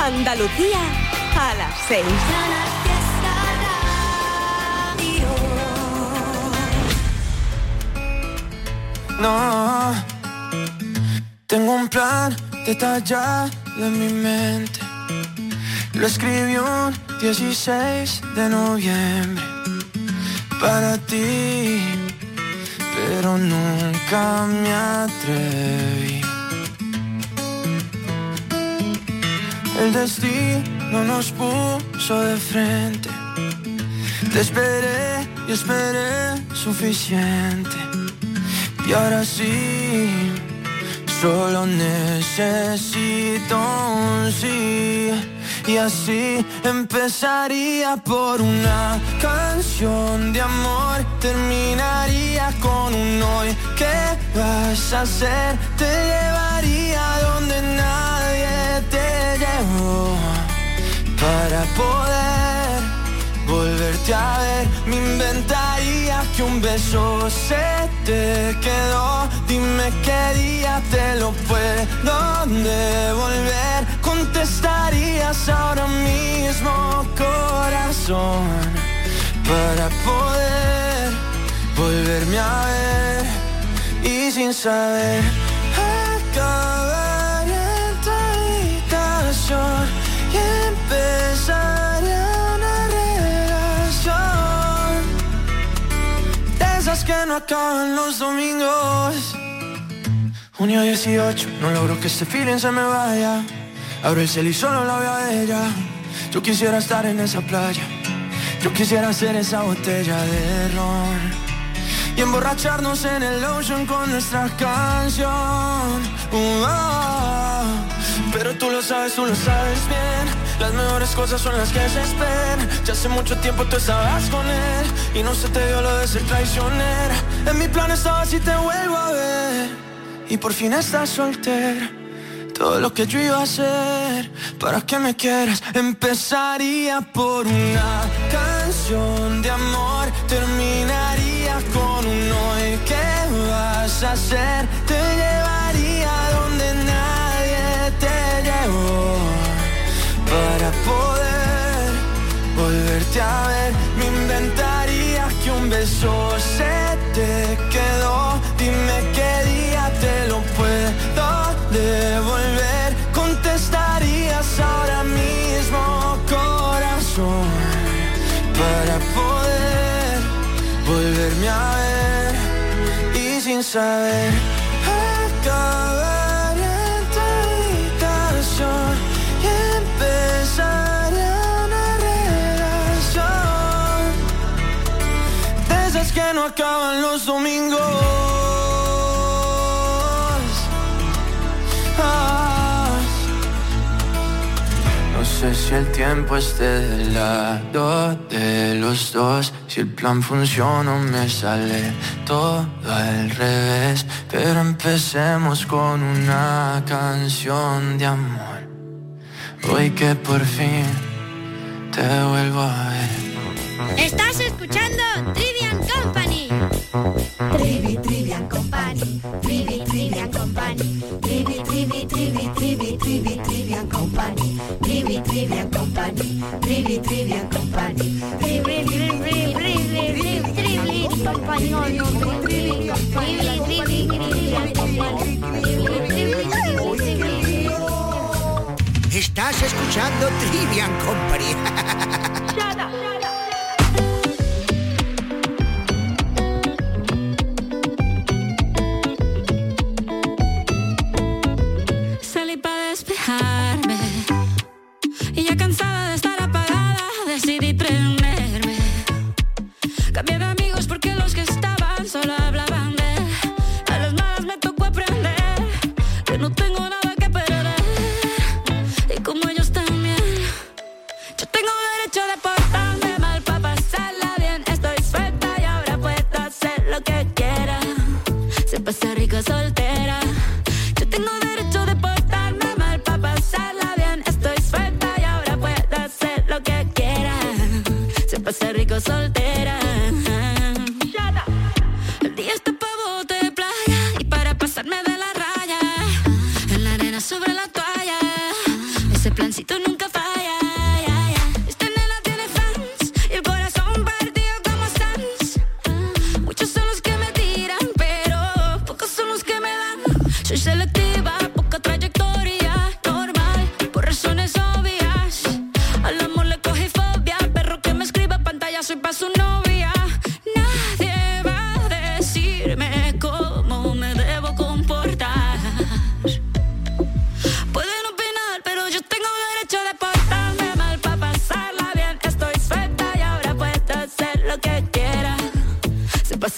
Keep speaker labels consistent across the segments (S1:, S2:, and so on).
S1: Andalucía a las 6.
S2: No, tengo un plan detallado en mi mente. Lo escribí un 16 de noviembre para ti, pero nunca me atreví. El destino nos puso de frente. Te esperé y esperé suficiente. Y ahora sí, solo necesito un sí. Y así empezaría por una canción de amor. Terminaría con un hoy. ¿Qué vas a hacer? Te llevaría donde nadie te llevó. Para poder volverte a ver, me inventaría que un beso se te quedó. Dime qué día te lo puedo devolver. Contestarías ahora mismo, corazón, para poder volverme a ver. Y sin saber, acabar en tu habitación y empezar una relación de esas que no acaban los domingos. Junio 18, no logro que este feeling se me vaya. Abro el cel y solo la veo a ella. Yo quisiera estar en esa playa. Yo quisiera ser esa botella de ron y emborracharnos en el ocean con nuestra canción. Pero tú lo sabes bien. Las mejores cosas son las que se esperan. Ya hace mucho tiempo tú estabas con él y no se te dio lo de ser traicionera. En mi plan estaba si te vuelvo a ver. Y por fin estás soltera. Todo lo que yo iba a hacer para que me quieras. Empezaría por una canción de amor. Terminaría con un hoy. ¿Qué vas a hacer? Te llevaría donde nadie te llevó. Para poder volverte a ver, me inventaría que un beso se te quedó. Dime qué día te lo puedo devolver. Contestarías ahora mismo, corazón, para poder volverme a ver. Y sin saber, acabar en tu habitación y empezar una relación de esas que no acaban los domingos. No sé si el tiempo esté del lado de los dos. Si el plan funciona o me sale todo al revés. Pero empecemos con una canción de amor. Hoy que por fin te vuelvo a ver.
S3: Estás escuchando Trivian Company. Trivian Company. Trivian Company. Trivian Company. Trivian Company. Trivian Company.
S4: Estás escuchando Trivian Company.
S5: Salí para despejarme y ya cansada de estar apagada decidí prenderme. Cambié de amigos porque los que estaban solo hablaban de él. A las malas me tocó aprender que no tengo nada que perder. Y como ellos también, yo tengo derecho de portarme mal para pasarla bien. Estoy suelta y ahora puedo hacer lo que quiera. Se pasa rico soltera. Yo tengo derecho de portarme mal para pasarla bien. Estoy suelta y ahora puedo hacer lo que quiera. Se pasa rico soltera. El día está pa' bote de playa y para pasarme de la raya, en la arena sobre la toalla. Ese plancito nunca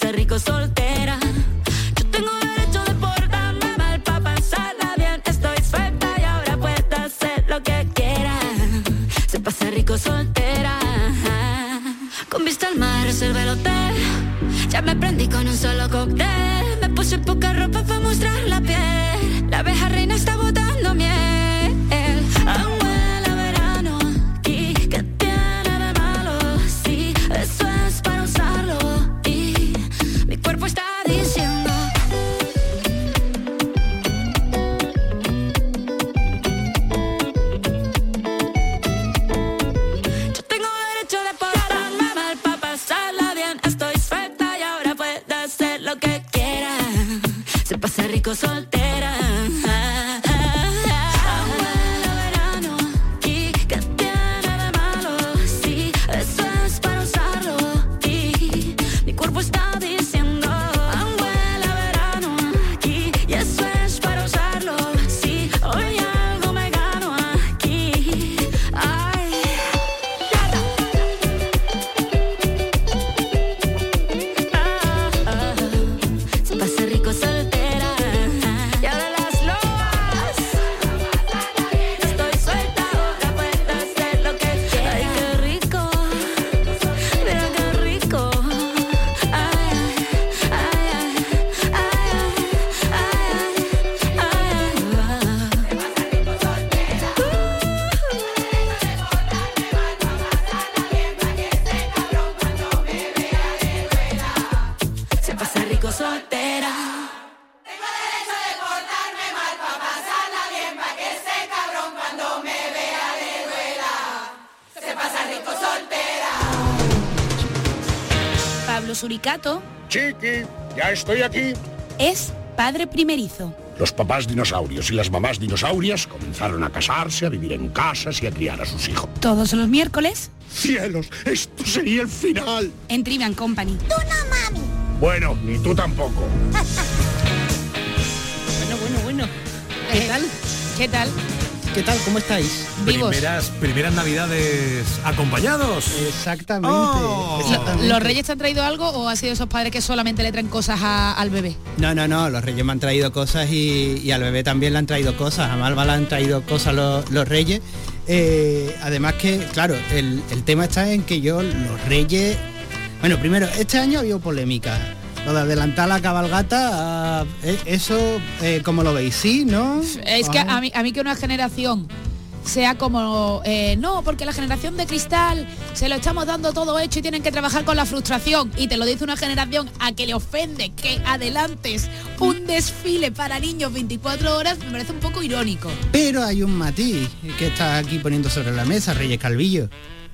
S5: pasa rico soltera. Yo tengo derecho de portarme mal pa' pasarla bien. Estoy suelta y ahora puedo hacer lo que quiera. Se pasa rico soltera. Con vista al mar reservé el hotel. Ya me prendí con un solo cóctel. Me puse poca ropa para mostrar la piel. La abeja reina está botando miel. Huele a verano. ¿Y qué tiene de malo? Sí, eso es para usarlo. Y mi cuerpo está diciendo. Yo tengo derecho de portarme mal pa' pasarla bien. Estoy suelta y ahora puedo hacer lo que quiera. Se pasa rico soltera.
S1: Suricato.
S6: Chiqui, ya estoy aquí.
S1: Es padre primerizo.
S6: Los papás dinosaurios y las mamás dinosaurias comenzaron a casarse, a vivir en casas y a criar a sus hijos.
S1: Todos los miércoles.
S6: ¡Cielos! ¡Esto sería el final!
S1: En Trivian Company.
S3: ¡Tú no, mami!
S6: Bueno, ni tú tampoco.
S7: Bueno. ¿Qué tal?
S1: ¿Qué tal?
S7: ¿Qué tal? ¿Cómo estáis?
S1: Vivos.
S8: Primeras navidades acompañados.
S7: Exactamente.
S1: ¿Los reyes te han traído algo o ha sido esos padres que solamente le traen cosas al bebé?
S7: No, los reyes me han traído cosas y al bebé también le han traído cosas. A Malva le han traído cosas los reyes. Además que, claro, el tema está en que yo, los reyes... Bueno, primero, este año ha habido polémica. Lo de adelantar la cabalgata, eso, ¿cómo lo veis? ¿Sí? ¿No?
S1: Es que a mí que una generación sea como, no, porque la generación de cristal se lo estamos dando todo hecho y tienen que trabajar con la frustración, y te lo dice una generación a que le ofende que adelantes un desfile para niños 24 horas, me parece un poco irónico.
S7: Pero hay un matiz que está aquí poniendo sobre la mesa, Reyes Calvillo.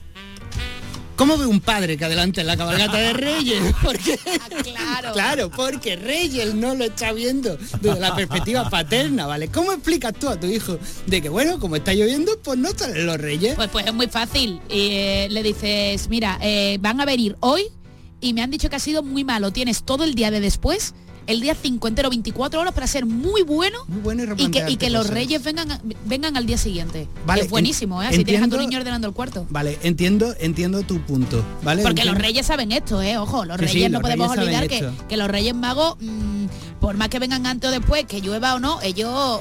S7: ¿Cómo ve un padre que adelante la cabalgata de Reyes? Porque, claro, porque Reyes no lo está viendo desde la perspectiva paterna, ¿vale? ¿Cómo explicas tú a tu hijo de que, bueno, como está lloviendo, pues no salen los Reyes?
S1: Pues es muy fácil. Le dices, mira, van a venir hoy y me han dicho que ha sido muy malo. Tienes todo el día de después, el día 5 entero, 24 horas para ser muy bueno y que los reyes vengan al día siguiente.
S7: Vale,
S1: es buenísimo, ¿eh? Así tienes a tu niño ordenando el cuarto.
S7: Vale, entiendo tu punto, ¿vale?
S1: Porque los reyes saben esto, ojo, los reyes no podemos olvidar que los reyes magos, por más que vengan antes o después, que llueva o no, ellos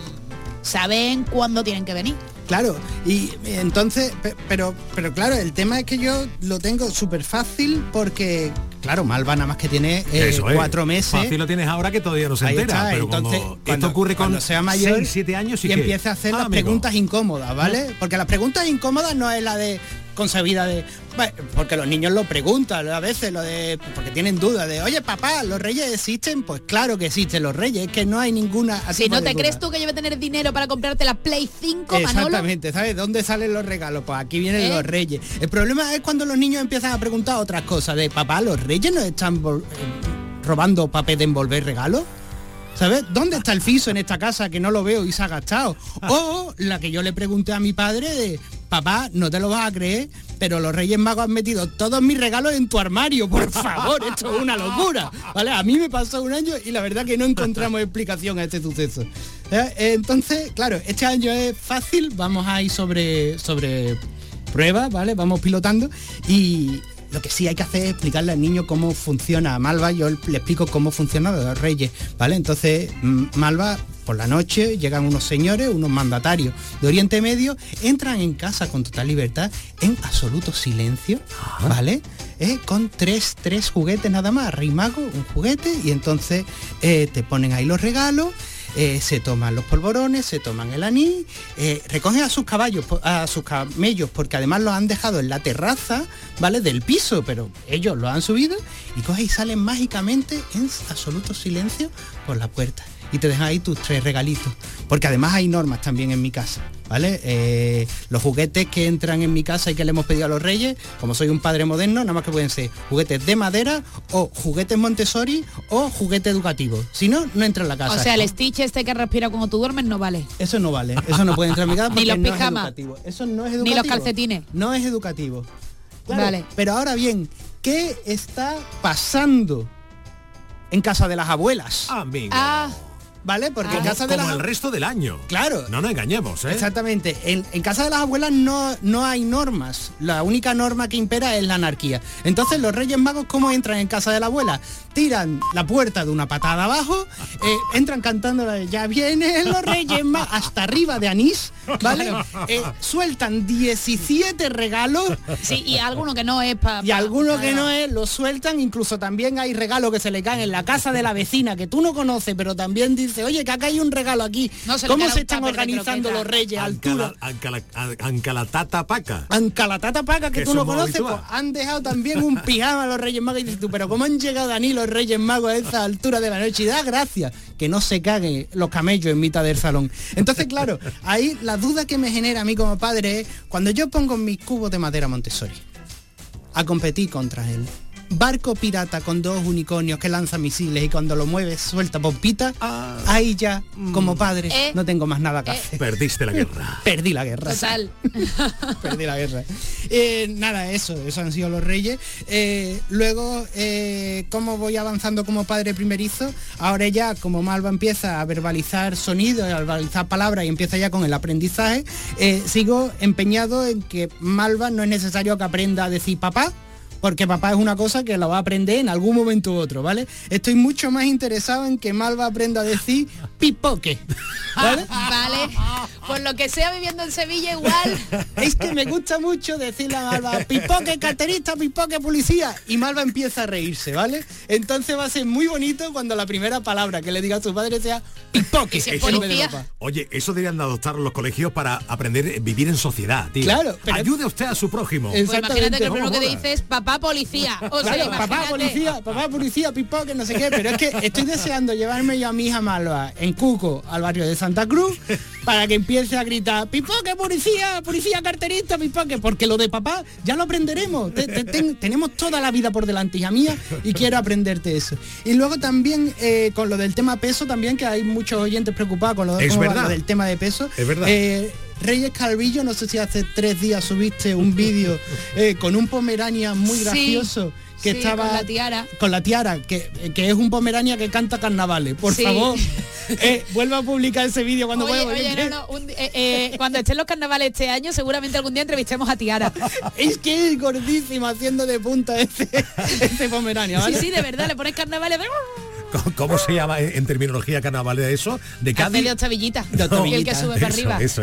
S1: saben cuándo tienen que venir.
S7: Claro, y entonces, pero claro, el tema es que yo lo tengo súper fácil porque, claro, Malva nada más que tiene 4 meses.
S8: Fácil lo tienes ahora que todavía no se entera,
S7: está,
S8: pero
S7: entonces,
S8: cuando esto ocurre con
S7: sea mayor
S8: 6, 7 años
S7: y empieza a hacer las preguntas incómodas, ¿vale? Porque las preguntas incómodas no es la de consabida de... Bueno, porque los niños lo preguntan a veces, porque tienen dudas de, oye, papá, ¿los reyes existen? Pues claro que existen los reyes, es que no hay ninguna...
S1: Si no te crees tú que yo voy a tener dinero para comprarte la Play 5, Manolo.
S7: Exactamente, ¿sabes? ¿Dónde salen los regalos? Pues aquí vienen los reyes. El problema es cuando los niños empiezan a preguntar otras cosas, de, papá, ¿los reyes nos están robando papel de envolver regalos? ¿Sabes? ¿Dónde está el fiso en esta casa que no lo veo y se ha gastado? O la que yo le pregunté a mi padre de, papá, no te lo vas a creer, pero los Reyes Magos han metido todos mis regalos en tu armario, por favor, esto es una locura, ¿vale? A mí me pasó un año y la verdad que no encontramos explicación a este suceso. Entonces, claro, este año es fácil, vamos a ir sobre pruebas, ¿vale? Vamos pilotando y lo que sí hay que hacer es explicarle al niño cómo funciona Malva. Yo le explico cómo funcionan los Reyes, ¿vale? Entonces, Malva, por la noche llegan unos señores, unos mandatarios de Oriente Medio, entran en casa con total libertad, en absoluto silencio, ¿vale? Con tres juguetes nada más, Rey Mago, un juguete, y entonces te ponen ahí los regalos, se toman los polvorones, se toman el anís, recogen a sus caballos, a sus camellos, porque además los han dejado en la terraza, ¿vale? Del piso, pero ellos lo han subido, y cogen y salen mágicamente en absoluto silencio por la puerta. Y te dejan ahí tus 3 regalitos. Porque además hay normas también en mi casa, ¿vale? Los juguetes que entran en mi casa y que le hemos pedido a los Reyes, como soy un padre moderno, nada más que pueden ser juguetes de madera o juguetes Montessori o juguete educativo. Si no, no entra en la casa.
S1: O sea, el Stitch este que respira cuando tú duermes no vale.
S7: Eso no vale. Eso no puede entrar en mi casa porque
S1: Ni los
S7: no
S1: pijamas.
S7: es educativo. Eso no es educativo.
S1: Ni los calcetines.
S7: No es educativo. Claro,
S1: Vale.
S7: Pero ahora bien, ¿qué está pasando en casa de las abuelas?
S8: Amigo.
S7: ¿Vale? Porque en
S8: Como,
S7: casa de
S8: como
S7: las...
S8: el resto del año.
S7: Claro.
S8: No nos engañemos, ¿eh?
S7: Exactamente. En casa de las abuelas no hay normas. La única norma que impera es la anarquía. Entonces los Reyes Magos, ¿cómo entran en casa de la abuela? Tiran la puerta de una patada abajo, entran cantando ya vienen los Reyes Magos, hasta arriba de anís, ¿vale? Sueltan 17 regalos.
S1: Sí, y alguno que no es para...
S7: Y alguno que no es, lo sueltan. Incluso también hay regalos que se le caen en la casa de la vecina que tú no conoces, pero también dice, oye, que acá hay un regalo aquí.
S1: No, se le
S7: ¿Cómo
S1: cae
S7: se
S1: un
S7: están
S1: tupper de
S7: organizando
S1: croqueta.
S7: los Reyes a altura?
S8: Ancalatata paca.
S7: Ancalatata paca que
S8: Que
S7: tú no
S8: somos
S7: conoces,
S8: habitual.
S7: pues han dejado también un pijama a los Reyes Magos y dices tú, pero ¿cómo han llegado a los Reyes Magos a esa altura de la noche? Y da gracia que no se caguen los camellos en mitad del salón. Entonces, claro, ahí la duda que me genera a mí como padre es cuando yo pongo mis cubos de madera Montessori a competir contra él. Barco pirata con 2 unicornios que lanza misiles y cuando lo mueves suelta pompitas, ahí ya, como padre, no tengo más nada que hacer.
S8: Perdiste la guerra.
S7: Perdí la guerra.
S1: Total.
S7: Perdí la guerra. Nada, eso han sido los Reyes. Luego, cómo voy avanzando como padre primerizo. Ahora ya, como Malva empieza a verbalizar sonidos, a verbalizar palabras y empieza ya con el aprendizaje, sigo empeñado en que Malva no es necesario que aprenda a decir papá, porque papá es una cosa que la va a aprender en algún momento u otro, ¿vale? Estoy mucho más interesado en que Malva aprenda a decir pipoque, ¿vale?
S1: Vale. Por lo que sea viviendo en Sevilla igual.
S7: Es que me gusta mucho decirle a Malva, pipoque carterista, pipoque policía, y Malva empieza a reírse, ¿vale? Entonces va a ser muy bonito cuando la primera palabra que le diga a su padre sea pipoque.
S1: Si es
S7: en vez de
S1: policía.
S7: papá.
S8: Oye, eso deberían de adoptar los colegios para aprender a vivir en sociedad, tío.
S7: Claro, pero-
S8: Ayude usted a su prójimo.
S1: Pues imagínate que el
S8: No
S1: primero que
S8: jodas.
S1: dices papá policía. O sea,
S7: Claro,
S1: imagínate.
S7: papá policía, pipoque, no sé qué, pero es que estoy deseando llevarme yo a mi hija Malva en Cuco al barrio de Santa Cruz para que empiece a gritar pipoque, policía, policía carterista, pipoque, porque lo de papá ya lo aprenderemos. Tenemos toda la vida por delante, hija mía, y quiero aprenderte eso. Y luego también con lo del tema peso también, que hay muchos oyentes preocupados con lo,
S8: Es
S7: cómo va
S8: verdad.
S7: lo del tema de peso.
S8: Es verdad.
S7: Reyes Calvillo, no sé si hace 3 días subiste un vídeo con un Pomerania muy
S1: Sí,
S7: gracioso que
S1: sí,
S7: estaba
S1: con la tiara.
S7: que es un Pomerania que canta carnavales. Por
S1: Sí.
S7: favor, vuelva a publicar ese vídeo cuando pueda.
S1: Oye, no, cuando estén los carnavales este año, seguramente algún día entrevistemos a Tiara.
S7: Es que es gordísimo haciendo de punta ese Pomerania, ¿vale?
S1: Sí, de verdad, le pones carnavales de...
S8: ¿Cómo se llama en terminología carnavalera eso? ¿De
S1: Hace
S8: Cádiz?
S1: de octavillita.
S7: De octavillita.
S1: El que sube para arriba.
S8: Eso.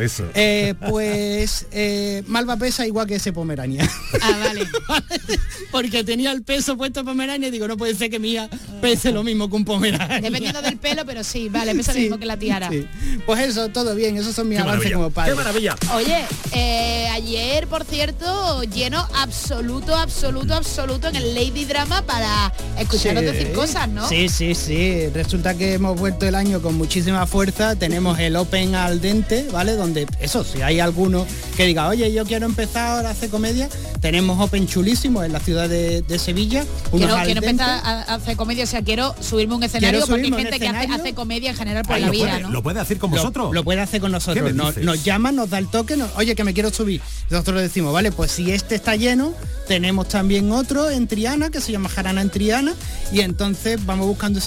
S7: Pues Malva pesa igual que ese Pomerania.
S1: Ah, vale.
S7: Porque tenía el peso puesto Pomerania y digo, no puede ser que mía pese lo mismo que un Pomerania.
S1: Dependiendo del pelo, pero sí, vale, pesa lo
S7: Sí,
S1: mismo que la tiara.
S7: sí. Pues eso, todo bien, esos son mis
S8: ¡Qué
S7: avances
S8: maravilla!
S7: como padre.
S8: ¡Qué maravilla!
S1: Oye, ayer, por cierto, lleno absoluto en el Lady Drama para escucharos decir cosas, ¿no?
S7: Sí. Resulta que hemos vuelto el año con muchísima fuerza. Tenemos el Open al dente, ¿vale? Donde, eso, si hay alguno que diga, oye, yo quiero empezar ahora a hacer comedia, tenemos Open chulísimo en la ciudad de Sevilla.
S1: Quiero
S7: al dente.
S1: empezar a hacer comedia, o sea, quiero subirme a un escenario porque hay
S7: subirme a un
S1: gente que
S7: escenario.
S1: hace comedia en general por
S8: Ay,
S1: la
S8: lo
S1: vida,
S8: puede-
S1: ¿no?
S8: Lo puede hacer con vosotros.
S7: Lo puede hacer con
S8: ¿Qué
S7: nosotros.
S8: me
S7: Nos
S8: dices?
S7: llama, nos da el toque, oye, que me quiero subir. Nosotros le decimos, vale, pues si este está lleno, tenemos también otro en Triana, que se llama Jarana en Triana, y entonces vamos buscando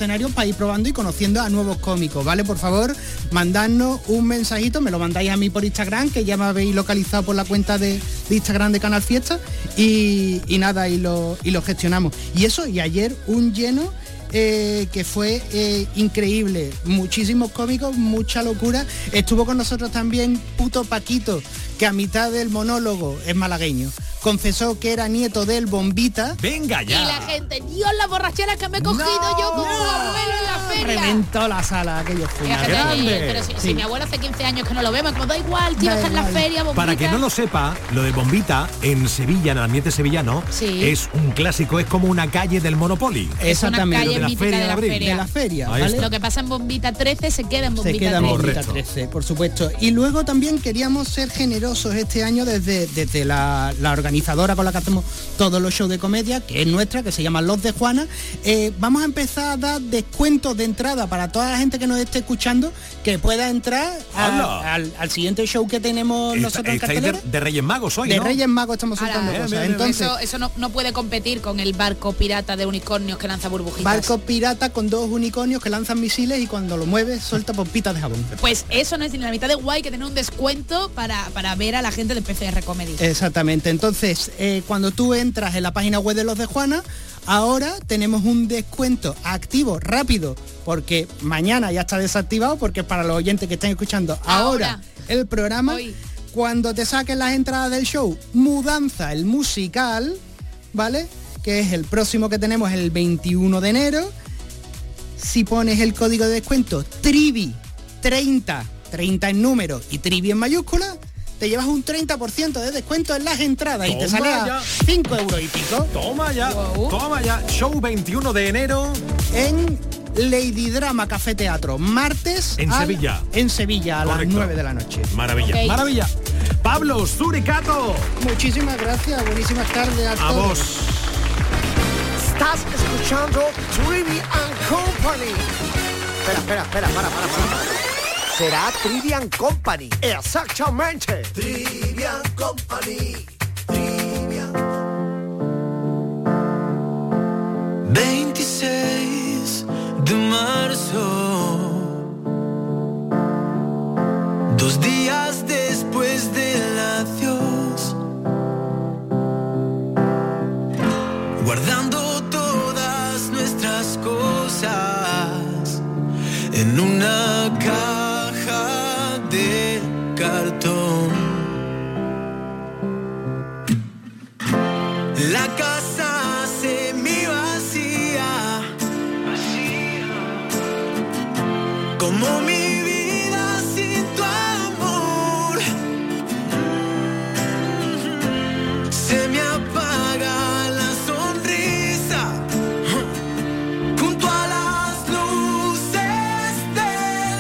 S7: escenarios para ir probando y conociendo a nuevos cómicos, ¿vale? Por favor, mandadnos un mensajito, me lo mandáis a mí por Instagram, que ya me habéis localizado por la cuenta de Instagram de Canal Fiesta, y nada, y lo gestionamos. Y eso, y ayer un lleno que fue increíble, muchísimos cómicos, mucha locura. Estuvo con nosotros también Puto Paquito, que a mitad del monólogo es malagueño, confesó que era nieto del Bombita.
S8: Venga ya.
S1: Y la gente, Dios, la borrachera que me he cogido yo como abuelo en la feria.
S7: Reventó la sala aquello fue una
S8: grande.
S1: Pero si mi abuelo hace 15 años que no lo vemos, como da igual, tío, está en la feria, Bombita.
S8: Para que no lo sepa, lo de Bombita en Sevilla, en el ambiente sevillano, es un clásico, es como una calle del Monopoly.
S7: Exactamente.
S1: Una calle mítica de la feria.
S7: De la feria,
S8: Ahí
S7: ¿vale?
S8: está.
S1: Lo que pasa en Bombita 13 se queda en Bombita 13.
S7: Se queda en Bombita
S8: Correcto.
S7: 13, por supuesto. Y luego también queríamos ser generosos este año desde la organizadora con la que hacemos todos los shows de comedia, que es nuestra, que se llama Los de Juana. Vamos a empezar a dar descuentos de entrada para toda la gente que nos esté escuchando, que pueda entrar al siguiente show que tenemos nosotros en
S8: Estáis
S7: cartelera.
S8: de Reyes Magos hoy,
S7: De
S8: ¿no?
S7: Reyes Magos estamos soltando
S1: Ahora,
S7: cosas. Entonces,
S1: eso no puede competir con el barco pirata de unicornios que lanza burbujitas.
S7: barco pirata con 2 unicornios que lanzan misiles y cuando lo mueves suelta pompitas de jabón.
S1: Pues eso no es ni la mitad de guay que tener un descuento para ver a la gente de PCR Comedy.
S7: Exactamente. Entonces, cuando tú entras en la página web de Los de Juana, ahora tenemos un descuento activo, rápido, porque mañana ya está desactivado, porque para los oyentes que están escuchando ahora el programa,
S1: hoy.
S7: Cuando te saquen las entradas del show Mudanza, el musical, ¿vale? Que es el próximo que tenemos el 21 de enero. Si pones el código de descuento TRIVI30, 30 en número y TRIVI en mayúscula, te llevas un 30% de descuento en las entradas y te
S8: Toma
S7: sale a
S8: ya.
S7: 5 euros y pico
S8: Toma ya,
S1: Wow.
S8: toma ya. Show 21 de enero.
S7: en Lady Drama Café Teatro, martes
S8: En Sevilla.
S7: En Sevilla a
S8: Correcto.
S7: las 9 de la noche.
S8: Maravilla,
S1: Ok.
S8: maravilla. Pablo Suricato,
S7: Muchísimas gracias, buenísimas tardes a
S8: a
S7: todos.
S8: vos.
S4: Estás escuchando Trivian Company. Espera, para. Será Trivian Company. Exactamente. Trivian Company.
S2: 26 de marzo, 2 días después del adiós, guardando todas nuestras cosas en una caja de cartón. La casa semi-vacía, como mi vida sin tu amor. Se me apaga la sonrisa junto a las luces del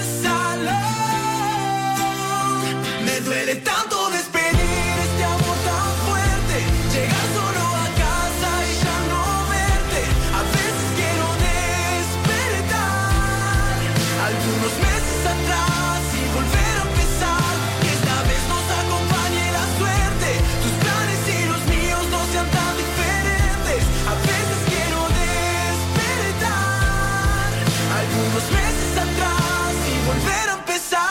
S2: salón. Me duele tanto despedir este amor tan fuerte, llegar solo a casa y ya no verte. A veces quiero despertar algunos meses atrás y volver a empezar, que esta vez nos acompañe la suerte, tus planes y los míos no sean tan diferentes. A veces quiero despertar algunos meses atrás y volver a empezar.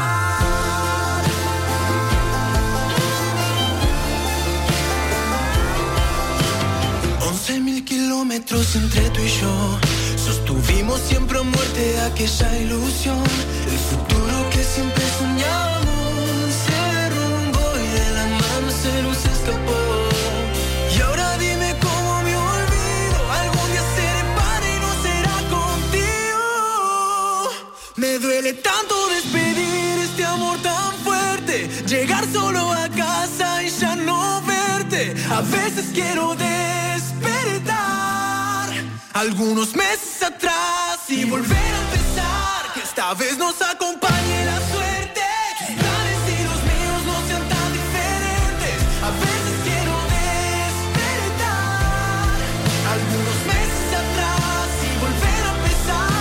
S2: 11.000 kilómetros entre tú y yo, sostuvimos siempre a muerte aquella ilusión. El futuro que siempre soñamos se derrumbó y de la mano se nos escapó. Y ahora dime cómo me olvido, algún día seré padre y no será contigo. Me duele tanto despedir este amor tan fuerte, llegar solo a casa y ya no verte. A veces quiero despertar algunos meses atrás y volver a empezar, que esta vez nos acompañe la suerte, tus planes y los míos no sean tan diferentes. A veces quiero despertar algunos meses atrás y volver a empezar.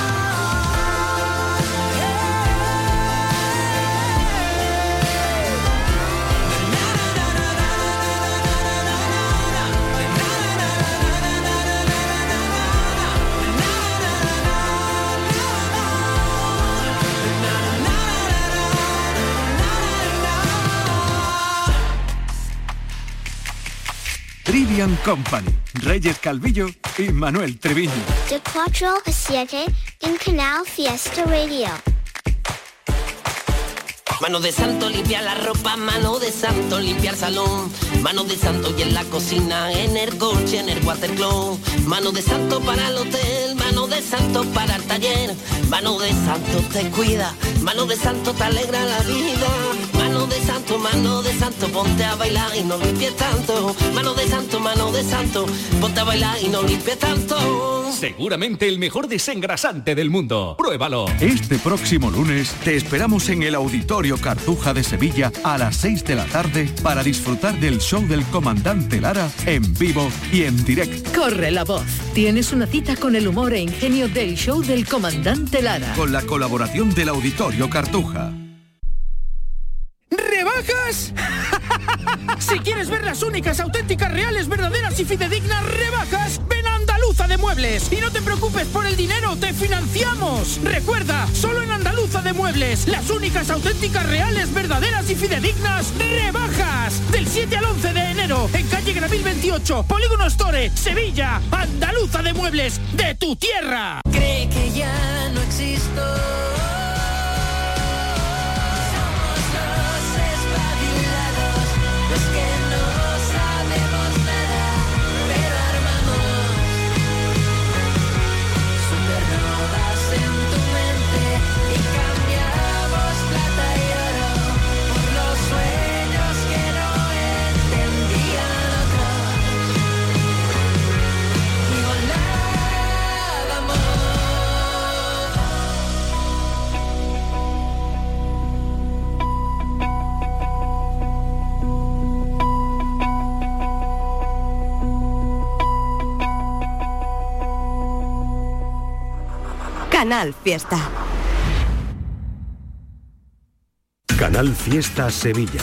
S9: Trivian Company, Reyes Calvillo y Manuel Treviño.
S3: De 4 a 7 en Canal Fiesta Radio.
S10: Mano de santo limpia la ropa, mano de santo limpia el salón, mano de santo y en la cocina, en el coche, en el watercloak, mano de santo para el hotel, mano de santo para el taller, mano de santo te cuida, mano de santo te alegra la vida, mano de santo, ponte a bailar y no limpies tanto, mano de santo, ponte a bailar y no limpies tanto.
S11: Seguramente el mejor desengrasante del mundo. Pruébalo.
S9: Este próximo lunes te esperamos en el Auditorio Cartuja de Sevilla a las 6 de la tarde para disfrutar del show del Comandante Lara en vivo y en directo.
S12: Corre la voz. Tienes una cita con el humor e ingenio del show del Comandante Lara.
S9: Con la colaboración del Auditorio Cartuja.
S13: ¿Rebajas? Si quieres ver las únicas, auténticas, reales, verdaderas y fidedignas rebajas, ven a Andaluza de Muebles. Y no te preocupes por el dinero, te financiamos. Recuerda, solo en Andaluza de Muebles, las únicas, auténticas, reales, verdaderas y fidedignas rebajas. Del 7 al 11 de enero, en calle Gravil 28, Polígono Store, Sevilla. Andaluza de Muebles, de tu tierra.
S10: Cree que ya no existo. Los que no sabemos nada, pero armamos supernovas en tu mente y cambiamos plata y oro por los sueños que no entendían otros y volábamos.
S14: Canal Fiesta.
S8: Canal Fiesta Sevilla.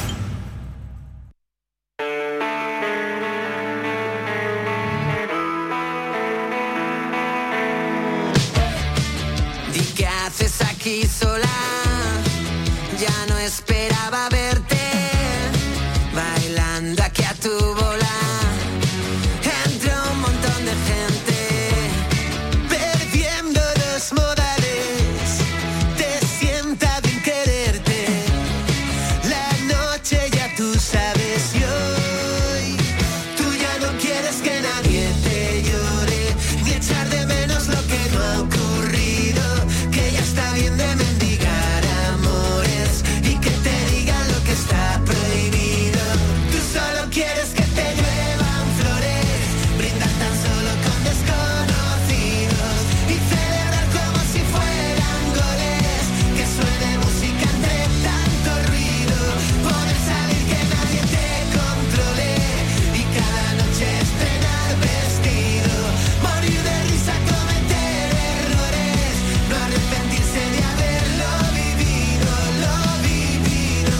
S10: Di qué haces aquí sola, ya no esperaba verte, bailando aquí a tu bola, entre un montón de gente, perdiendo los modales, te sienta bien quererte, la noche ya tú sabes y hoy, tú ya no quieres que nadie te llore, ni echar de menos lo que no ha ocurrido, que ya está bien de mendigar amores y que te digan lo que está prohibido. Tú solo quieres que te lluevan flores, brindar tan solo con desconocidos y celebrar como si fueran goles, que suene música entre tanto ruido, poder salir que nadie te controle y cada noche estrenar vestido, morir de risa, cometer errores, no arrepentirse de haberlo vivido, lo vivido.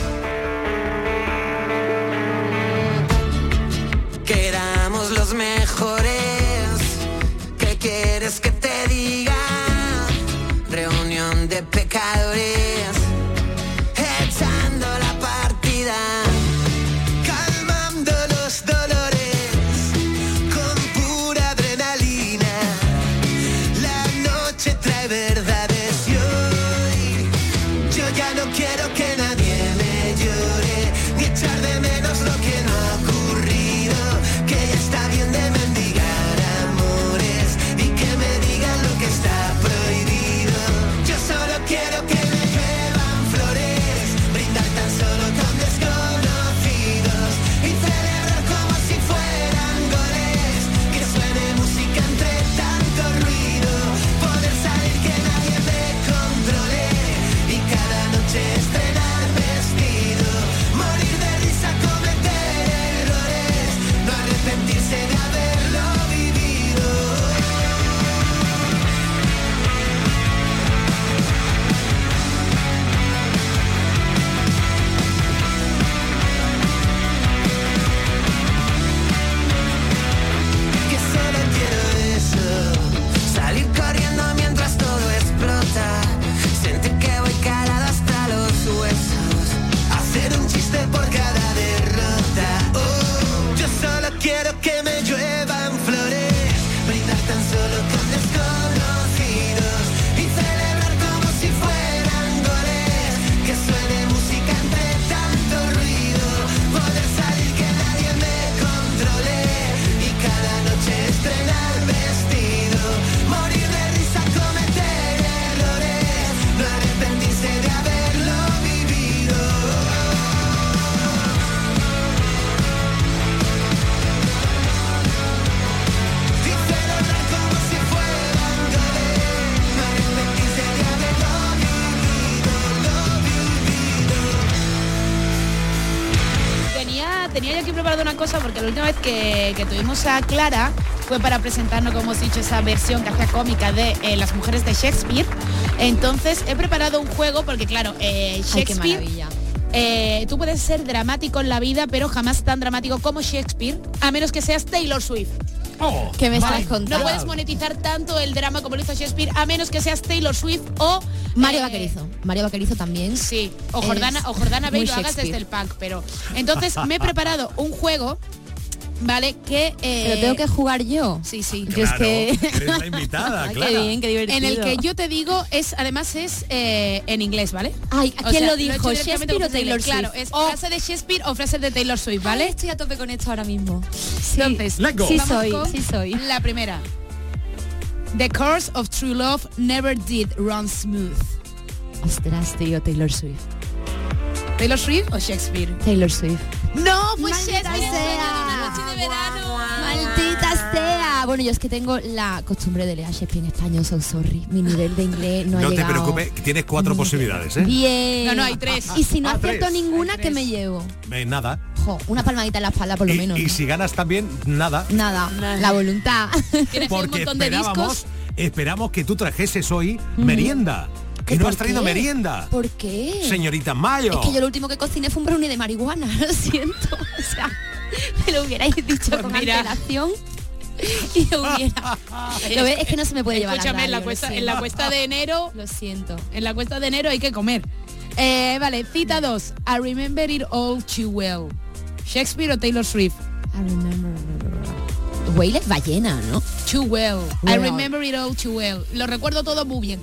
S10: Que éramos los mejores, ¿qué quieres que te diga? Reunión de pecadores, echando la partida, calmando los dolores, con pura adrenalina, la noche trae verdades y hoy, yo ya no quiero que nadie me llore, ni echar de menos lo que no ha ocurrido, que ya está bien de mendigar amores y que me digan lo que está prohibido. Yo solo quiero que
S1: tenía yo aquí preparado una cosa porque la última vez que tuvimos a Clara fue para presentarnos, como hemos dicho, esa versión que hacía cómica de Las mujeres de Shakespeare. Entonces he preparado un juego porque claro, Shakespeare... tú puedes ser dramático en la vida, pero jamás tan dramático como Shakespeare, a menos que seas Taylor Swift.
S14: ¿Qué me estás contando?
S1: No puedes monetizar tanto el drama como lo hizo Shakespeare, a menos que seas Taylor Swift o
S14: Mario Vaquerizo. Mario Vaquerizo también.
S1: Sí, o Jordana Bale, lo hagas desde el pack, pero entonces me he preparado un juego, ¿vale? Que
S14: pero tengo que jugar yo.
S1: Sí.
S8: Claro,
S14: yo es que
S8: eres la invitada,
S14: Ay,
S8: Clara.
S14: qué bien, qué divertido.
S1: En el que yo te digo además es en inglés, ¿vale?
S14: Ay, ¿a quién lo dijo?
S1: ¿Shakespeare
S14: o Taylor Swift?
S1: Claro, es frase de Shakespeare o frase de Taylor Swift, ¿vale?
S14: Ay, estoy a tope con esto ahora mismo. Sí.
S1: Entonces,
S8: Let's go.
S14: Sí soy.
S1: La primera. The course of true love never did run smooth.
S14: Ostras, tío, Taylor Swift.
S1: ¿Taylor Swift o Shakespeare?
S14: Taylor Swift.
S1: No, pues
S14: Maldita
S1: Shakespeare.
S14: sea.
S1: Noche de verano.
S14: Maldita sea. Bueno, yo es que tengo la costumbre de leer Shakespeare en español, so sorry. Mi nivel de inglés no ha
S8: No te
S14: llegado.
S8: preocupes, que tienes 4 posibilidades, ¿eh?
S14: Bien.
S1: No, hay 3.
S14: Y si no acierto
S8: 3.
S14: ninguna, ¿qué me llevo?
S8: Nada.
S14: Jo, una palmadita en la espalda por lo menos.
S8: Y si ganas también, nada.
S14: Nada, la voluntad.
S1: Tienes un
S8: Porque
S1: montón de discos.
S8: esperamos que tú trajeses hoy merienda. Y no has traído merienda.
S14: ¿Por qué?
S8: Señorita Mayo.
S14: Es que yo lo último que cociné fue un brownie de marihuana, lo siento. O sea, me lo hubierais dicho
S1: Pues
S14: con
S1: mira.
S14: antelación y lo hubiera. ¿Lo ves? Es que no se me puede llevar.
S1: Escúchame,
S14: al radio,
S1: en la cuesta de enero.
S14: Lo siento.
S1: En la cuesta de enero hay que comer. Vale, cita 2. I remember it all too well. Shakespeare o Taylor Swift.
S14: I remember. Whale es ballena, ¿no?
S1: Too well. I
S14: Well.
S1: remember it all too well. Lo recuerdo todo muy bien.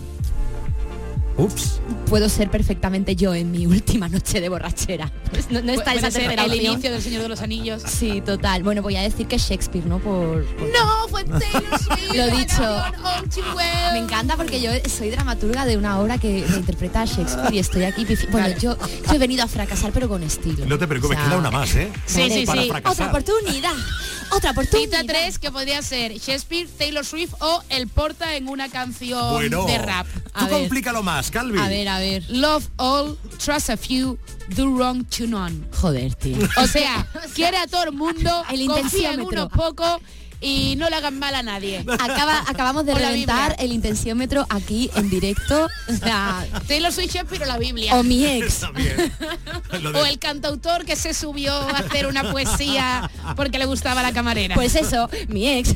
S8: Ups.
S14: Puedo ser perfectamente yo en mi última noche de borrachera. Pues no está
S1: Puede
S14: esa
S1: ser
S14: tercera
S1: el
S14: opción.
S1: inicio del Señor de los Anillos.
S14: Sí, total. Bueno, voy a decir que Shakespeare, ¿no?
S1: No, fue Taylor Swift.
S14: Lo dicho.
S1: All too well.
S14: Me encanta porque yo soy dramaturga de una obra que interpreta a Shakespeare y estoy aquí. Bueno, yo he venido a fracasar, pero con estilo.
S8: No te preocupes,
S14: O sea,
S8: queda una más, ¿eh?
S1: Sí.
S8: Para fracasar.
S14: Otra oportunidad.
S1: Cita 3 que podría ser Shakespeare, Taylor Swift o El Porta en una canción
S8: Bueno,
S1: de rap.
S8: tú complícalo más, Calvi.
S14: A ver.
S1: Love all, trust a few, do wrong to none.
S14: Joder, tío.
S1: O sea, quiere a todo el mundo,
S14: El
S1: confía en
S14: intensiómetro.
S1: unos pocos y no le hagan mal a nadie.
S14: Acabamos de
S1: O la
S14: reventar
S1: Biblia.
S14: el intensiómetro aquí en directo. O sea,
S1: Taylor Swift, Shakespeare o la Biblia.
S14: o mi ex.
S8: También. Lo de-
S1: O el cantautor que se subió a hacer una poesía porque le gustaba la camarera.
S14: Pues eso, mi ex.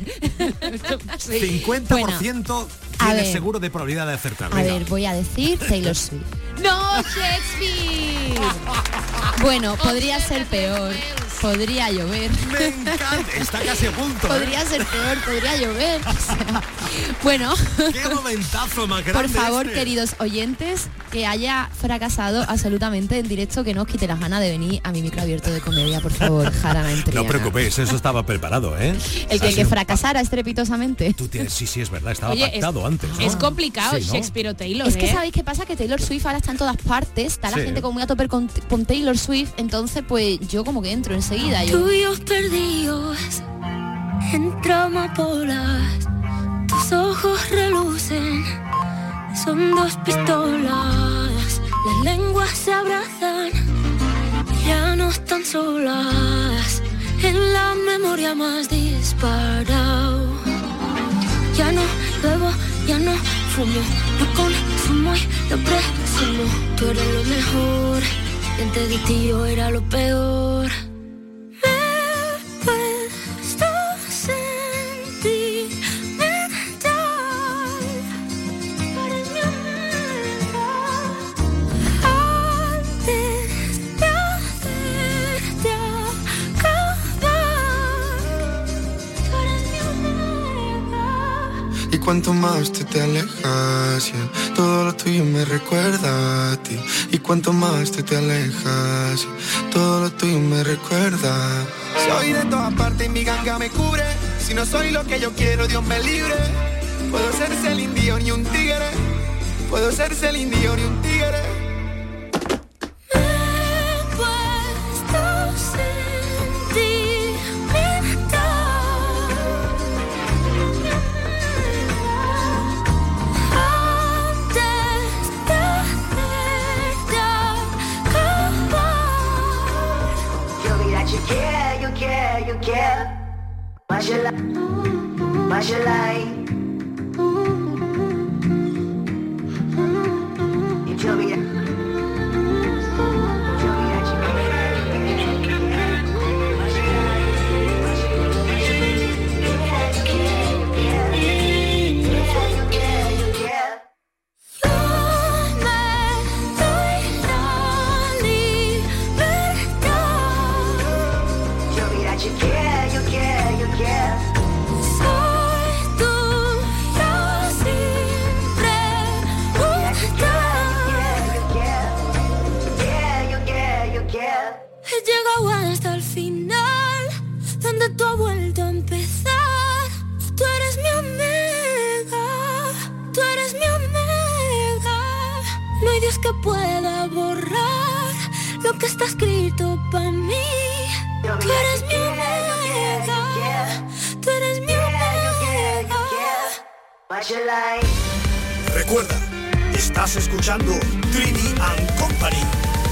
S8: 50%
S14: a
S8: tienes
S14: ver.
S8: seguro de probabilidad de acertar.
S14: A
S8: venga.
S14: ver, voy a decir Taylor Swift.
S1: ¡No, Shakespeare!
S14: Bueno, podría ser peor. Podría llover.
S8: Me encanta. Está casi a punto.
S14: Podría ser peor, podría llover. O sea, bueno,
S8: Qué momentazo más grande.
S14: por favor,
S8: este.
S14: queridos oyentes, que haya fracasado absolutamente en directo, que no os quite las ganas de venir a mi micro abierto de comedia, por favor, Jarana
S8: No
S14: Triana.
S8: preocupéis, eso estaba preparado, ¿eh?
S14: El que
S8: Así-
S14: fracasara estrepitosamente.
S8: Tú tienes, sí, es verdad, estaba
S1: Oye,
S8: pactado antes. ¿no?
S1: Es complicado
S8: Sí, ¿no?
S1: Shakespeare o Taylor.
S14: Es que
S1: ¿eh?
S14: sabéis qué pasa, que Taylor Swift ahora está en todas partes, está la
S8: Sí.
S14: gente como muy a tope con Taylor Swift, entonces pues yo como que entro enseguida. Yo.
S5: Tuyos perdidos entre amapolas, tus ojos relucen, son dos pistolas, las lenguas se abrazan, ya no están solas, en la memoria más disparado. Ya no bebo, ya no fumo, lo consumo y lo presumo, tú eres lo mejor, y antes de ti yo era lo peor. Puesto sentimental, eres mi amiga. Antes de hacerte acabar, tú eres mi amiga.
S2: Y cuanto más tú te alejas, yeah, todo lo tuyo me recuerda a ti. Y cuanto más tú te alejas, yeah, todo lo tuyo me recuerda. Soy de todas partes y mi ganga me cubre. Si no soy lo que yo quiero, Dios me libre. Puedo ser Celine Dion y un tigre. Puedo ser Celine Dion y un tigre.
S5: Puesto sentimental, antes de hacerte acabar.
S10: you care. Why should I? You tell me.
S5: He llegado hasta el final, donde tú has vuelto a empezar. Tú eres mi omega, tú eres mi omega. No hay Dios que pueda borrar lo que está escrito para mí. Tú eres mi omega, tú eres mi omega.
S15: Recuerda, estás escuchando Trini and Company.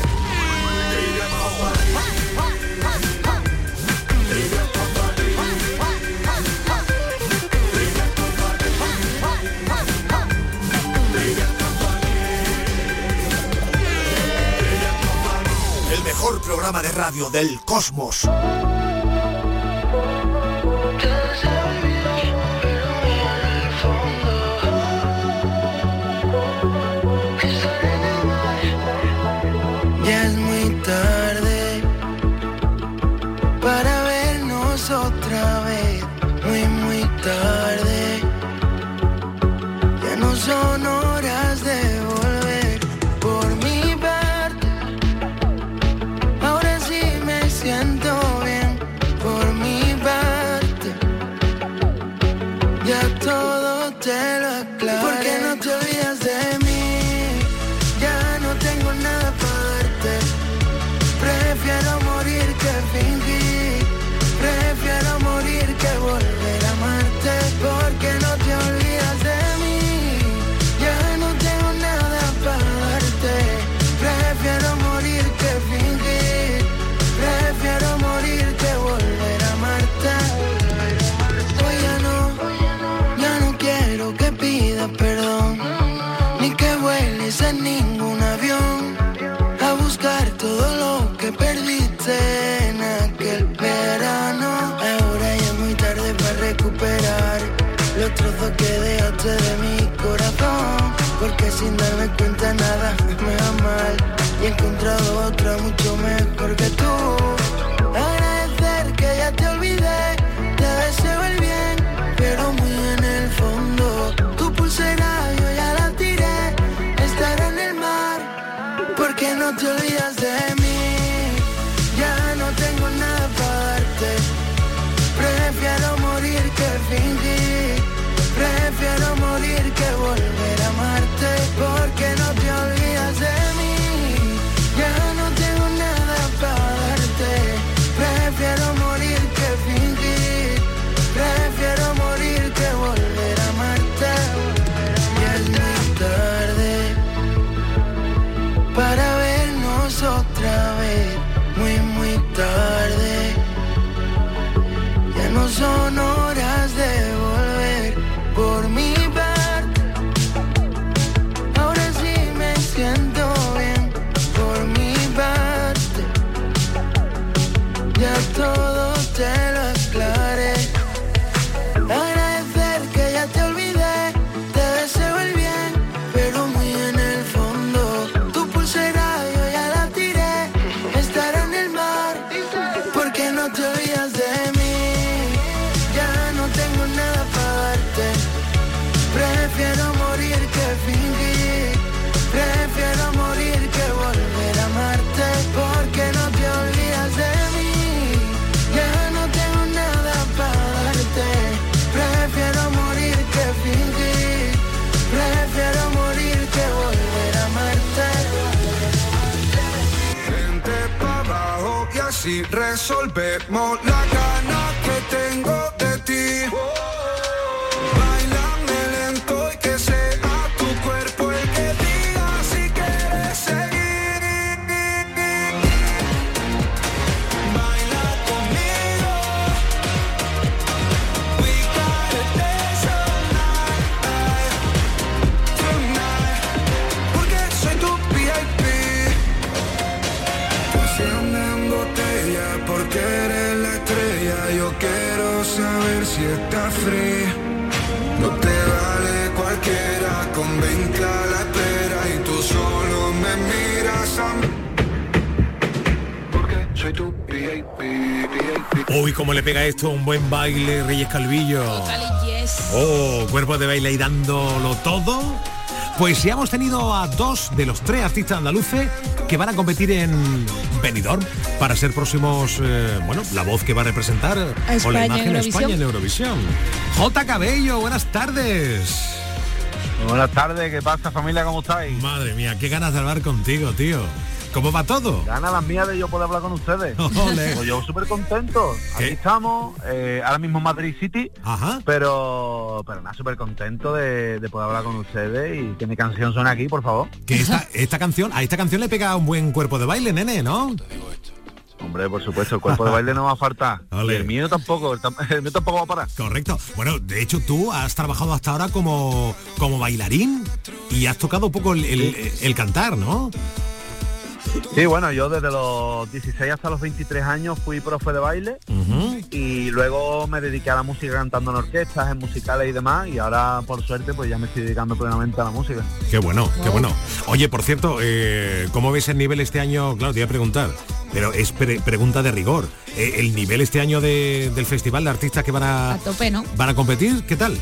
S15: El mejor programa de radio del cosmos.
S10: Ya es muy tarde para vernos otra vez, muy tarde. Ya no son horas de volver por mi parte. Ahora sí me siento bien por mi parte. Ya todo te lo aclaré. ¿Por qué no te olvidas de mí? Ya no tengo nada para darte. Prefiero morir que fingir. Prefiero morir que volver a amarte. Porque no te olvidas de mí. Ya no tengo nada para darte. Prefiero morir que fingir. Prefiero morir que volver a amarte. Hoy ya no quiero que pidas perdón, ni que vueles en ningún avión a buscar todo lo que perdiste en aquel verano. Ahora ya es muy tarde para recuperar los trozos que dejaste de mi corazón, porque sin darme cuenta nada me va mal y he encontrado otra mucho mejor que tú. Agradecer que ya te olvidé, te deseo el bien, pero muy en el fondo. Tu pulsera yo ya la tiré, estará en el mar, porque no te olvidas de mí. Ya no tengo nada para darte. Prefiero morir que fingir. Prefiero morir que volver a amarte, porque no te olvidas de mí. Ya no tengo nada para darte. Prefiero morir que fingir. Prefiero morir que volver a amarte. Ya es muy tarde para vernos otra vez, muy tarde. Ya no son horas de volver por mi parte. Ahora sí me siento bien por mi parte. Ya todo te lo aclaré. Agradecer que ya te olvidé, te deseo el bien, pero muy en el fondo. Tu pulsera yo ya la tiré, estará en el mar, porque no te olvidas de mí. Ya no tengo nada para darte. Prefiero morir que fingir. Prefiero morir que volver a amarte, porque no te olvidas de mí. Ya no tengo nada para darte. Prefiero morir que fingir. Prefiero morir que volver a amarte.
S16: Vente pa' abajo y así resolvemos la gana que tengo de ti. Báilame lento y que sea tu cuerpo el que diga si quieres seguir. Baila solo quiero saber si estás free. No te vale cualquiera, con 20 a la espera y tú solo me miras a mí. Porque soy tu VIP.
S8: Uy, cómo le pega esto un buen baile, Reyes Calvillo. Oh, cuerpo de baile y dándolo todo. Pues ya hemos tenido a 2 de los 3 artistas andaluces que van a competir en Benidorm para ser próximos, la voz que va a representar con la imagen de España en Eurovisión. J. Cabello, buenas tardes.
S17: Buenas tardes, ¿qué pasa, familia? ¿Cómo estáis?
S8: Madre mía, qué ganas de hablar contigo, tío. ¿Cómo va todo?
S17: Ganas las mías de yo poder hablar con ustedes. Pues yo súper contento. Aquí estamos, ahora mismo en Madrid City.
S8: Ajá.
S17: Pero nada, súper contento de poder hablar con ustedes y que mi canción suene aquí, por favor.
S8: Que esta canción le pega un buen cuerpo de baile, nene, ¿no?
S17: Hombre, por supuesto, el cuerpo de baile no va a faltar. Y el mío tampoco, el mío tampoco va a parar.
S8: Correcto. Bueno, de hecho tú has trabajado hasta ahora como bailarín y has tocado un poco el cantar, ¿no?
S17: Sí, bueno, yo desde los 16 hasta los 23 años fui profe de baile y luego me dediqué a la música cantando en orquestas, en musicales y demás, y ahora por suerte pues ya me estoy dedicando plenamente a la música.
S8: Qué bueno, qué bueno. Oye, por cierto, ¿cómo ves el nivel este año? Claro, te iba a preguntar, pero es pregunta de rigor. El nivel este año del festival de artistas que van a
S1: tope, ¿no?
S8: ¿Van a competir? ¿Qué tal?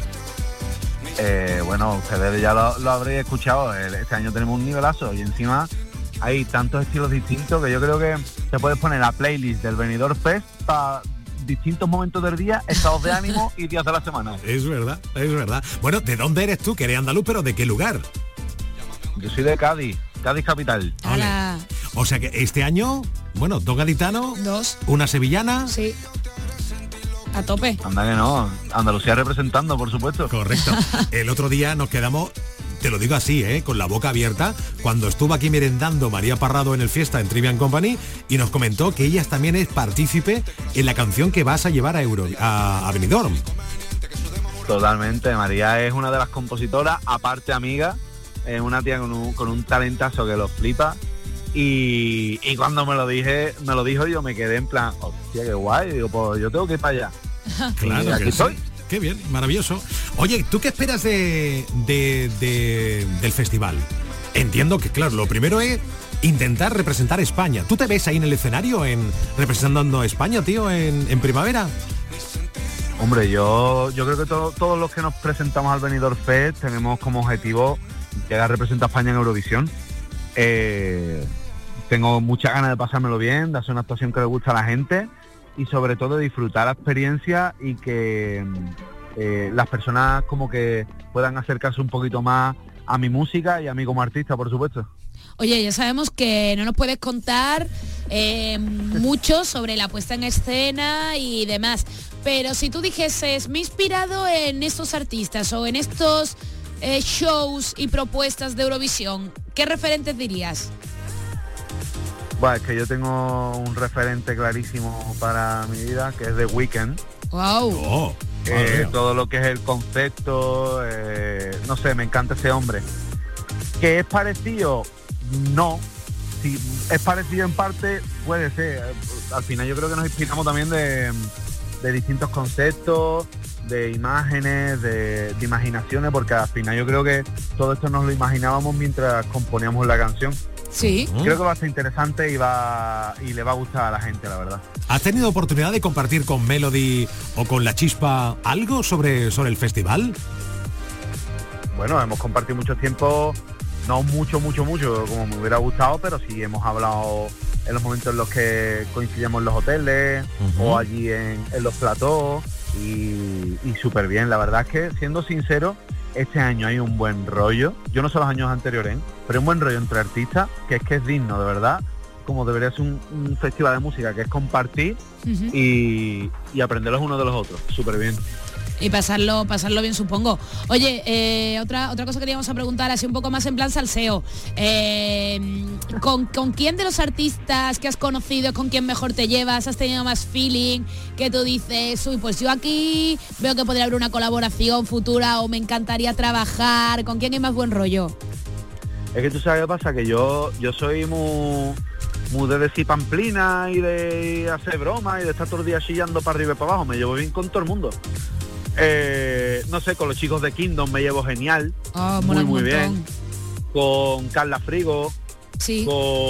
S17: Bueno, ustedes ya lo habréis escuchado, este año tenemos un nivelazo y encima hay tantos estilos distintos que yo creo que te puedes poner la playlist del Benidorm Fest para distintos momentos del día, estados de ánimo y días de la semana.
S8: Es verdad, es verdad. Bueno, ¿de dónde eres tú? Que eres andaluz, pero ¿de qué lugar?
S17: Yo soy de Cádiz, Cádiz capital.
S1: Hola.
S8: O sea que este año, 2 gaditanos,
S1: 2,
S8: una sevillana.
S1: Sí. A tope.
S17: Anda que no, Andalucía representando, por supuesto.
S8: Correcto. El otro día nos quedamos, te lo digo así, con la boca abierta, cuando estuvo aquí merendando María Parrado en el Fiesta en Trivian Company y nos comentó que ella también es partícipe en la canción que vas a llevar a Benidorm.
S17: Totalmente, María es una de las compositoras, aparte amiga, es una tía con un talentazo que lo flipa. Y cuando me lo dijo, yo me quedé en plan, hostia, qué guay, digo, pues yo tengo que ir para allá.
S8: Claro,
S17: y aquí estoy.
S8: Sí. Qué bien, maravilloso. Oye, ¿tú qué esperas del festival? Entiendo que, claro, lo primero es intentar representar a España. ¿Tú te ves ahí en el escenario representando a España, tío, en primavera?
S17: Hombre, yo creo que todos los que nos presentamos al Benidorm Fest tenemos como objetivo llegar a representar a España en Eurovisión. Tengo muchas ganas de pasármelo bien, de hacer una actuación que le gusta a la gente y sobre todo disfrutar la experiencia y que las personas como que puedan acercarse un poquito más a mi música y a mí como artista, por supuesto.
S1: Oye, ya sabemos que no nos puedes contar mucho sobre la puesta en escena y demás, pero si tú dijeses, me he inspirado en estos artistas o en estos shows y propuestas de Eurovisión, ¿qué referentes dirías?
S17: Bueno, es que yo tengo un referente clarísimo para mi vida, que es The Weeknd.
S1: Wow.
S17: Todo lo que es el concepto, no sé, me encanta ese hombre. ¿Que es parecido? No. Si es parecido en parte, puede ser. Al final yo creo que nos inspiramos también de distintos conceptos, de imágenes, de imaginaciones, porque al final yo creo que todo esto nos lo imaginábamos mientras componíamos la canción.
S1: Sí.
S17: Creo que va a ser interesante y le va a gustar a la gente, la verdad.
S8: ¿Has tenido oportunidad de compartir con Melody o con La Chispa algo sobre el festival?
S17: Bueno, hemos compartido mucho tiempo, no mucho como me hubiera gustado, pero sí hemos hablado en los momentos en los que coincidimos en los hoteles o allí en los platós y súper bien. La verdad es que, siendo sincero, este año hay un buen rollo. Yo no sé los años anteriores, pero un buen rollo entre artistas que es digno, de verdad, como debería ser un festival de música, que es compartir y aprender los unos de los otros. Súper bien.
S1: Y pasarlo bien, supongo. Oye, otra cosa que te íbamos a preguntar, así un poco más en plan salseo. ¿Con quién de los artistas que has conocido, con quién mejor te llevas? ¿Has tenido más feeling? Que tú dices, uy, pues yo aquí veo que podría haber una colaboración futura o me encantaría trabajar. ¿Con quién hay más buen rollo?
S17: Es que tú sabes qué pasa, que yo soy muy de decir pamplina y de hacer bromas y de estar todo el día chillando para arriba y para abajo. Me llevo bien con todo el mundo. No sé, con los chicos de Kingdom me llevo genial. Muy bien. Con Carla Frigo,
S1: sí.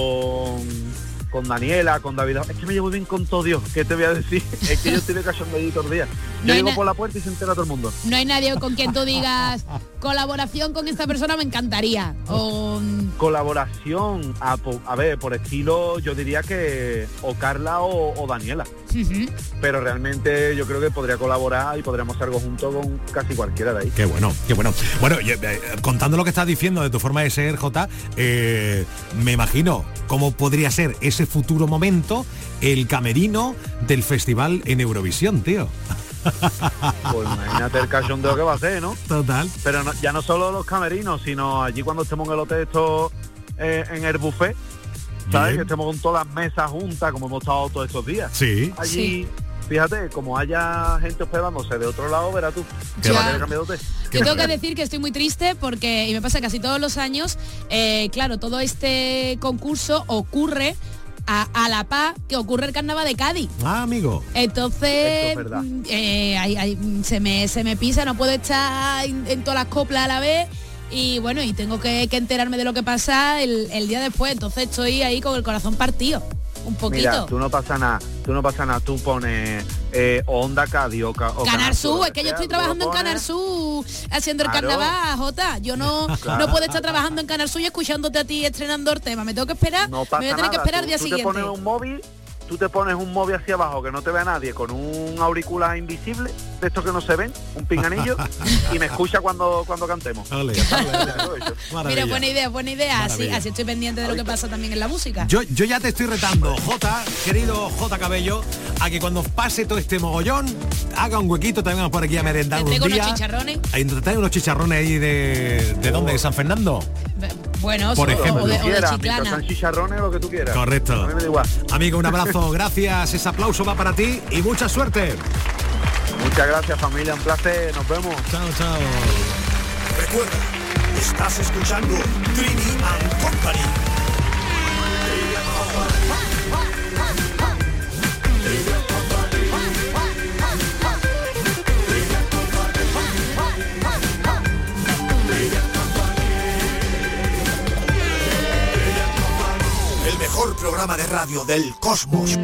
S17: con Daniela, con David. Es que me llevo bien con todo, Dios. ¿Qué te voy a decir? Es que yo estoy de cachondeo todo el día. Yo llego por la puerta y se entera todo el mundo.
S1: No hay nadie con quien tú digas colaboración con esta persona me encantaría.
S17: Colaboración, a ver, por estilo yo diría que o Carla o Daniela. Pero realmente yo creo que podría colaborar y podríamos hacer algo juntos con casi cualquiera de ahí.
S8: Qué bueno, qué bueno. Bueno, contando lo que estás diciendo de tu forma de ser, Jota, me imagino cómo podría ser ese futuro momento el camerino del festival en Eurovisión, tío.
S17: Pues imagínate el cachondeo que va a ser, ¿no?
S8: Total.
S17: Pero no, ya no solo los camerinos, sino allí cuando estemos en el hotel en el buffet, ¿sabes?
S8: Bien.
S17: Que estemos con todas las mesas juntas, como hemos estado todos estos días.
S8: Sí.
S17: Allí,
S1: sí.
S17: Fíjate, como haya gente hospedándose de otro lado, verás tú, que
S1: Ya.
S17: va a tener cambio de hotel.
S1: Yo tengo que decir que estoy muy triste porque, y me pasa casi todos los años, claro, todo este concurso ocurre a la paz que ocurre el carnaval de Cádiz.
S8: Ah, amigo.
S1: Entonces se me pisa, no puedo estar en todas las coplas a la vez y bueno, y tengo que enterarme de lo que pasa el día después, entonces estoy ahí con el corazón partido un poquito.
S17: Mira, tú no pasa nada, tú pones Onda Cádiz o
S1: Canal Sur, es que yo estoy trabajando en
S17: pones,
S1: Canal Sur haciendo el
S17: Claro.
S1: carnaval, Jota. Yo no puedo estar trabajando en Canal Sur y escuchándote a ti estrenando el tema. Me tengo que esperar,
S17: No
S1: me
S17: pasa
S1: voy a tener que
S17: nada,
S1: esperar el día
S17: tú
S1: siguiente.
S17: te pones un móvil hacia abajo que no te vea nadie con un auricular invisible de estos que no se ven, un pinganillo y me escucha cuando cantemos.
S1: Mira, buena idea, así
S8: Maravilla.
S1: estoy pendiente de lo que pasa también en la música.
S8: Yo ya te estoy retando, Jota, querido Jota Cabello, a que cuando pase todo este mogollón, haga un huequito, te vengas por aquí a merendar un
S1: Tengo
S8: día.
S1: unos chicharrones.
S8: Ahí te traigo unos chicharrones ahí ¿de dónde? ¿De San Fernando?
S1: Bueno,
S8: Por ejemplo.
S1: o de
S17: Mientras
S1: Chiclana.
S17: sean chicharrones, lo que tú quieras.
S8: Correcto.
S17: A mí me da igual.
S8: Amigo, un abrazo, gracias, ese aplauso va para ti y mucha suerte.
S17: Muchas gracias, familia, un placer, nos vemos.
S8: Chao, chao.
S15: Recuerda, estás escuchando Trini and Company. El mejor programa de radio del cosmos.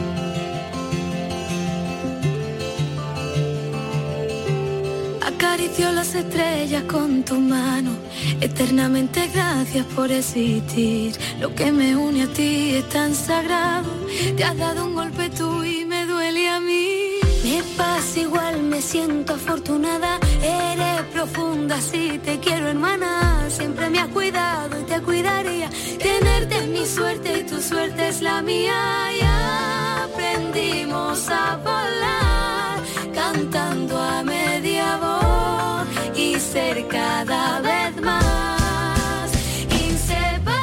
S5: Acaricio las estrellas con tu mano. Eternamente gracias por existir. Lo que me une a ti es tan sagrado. Te has dado un golpe tú y me duele a mí. Me pasa igual, me siento afortunada. Eres profunda, sí te quiero, hermana. Siempre me has cuidado y te cuidaría. Tenerte es mi suerte y tu suerte es la mía. Y aprendimos a volar, cantando a media voz y ser cada vez más inseparables.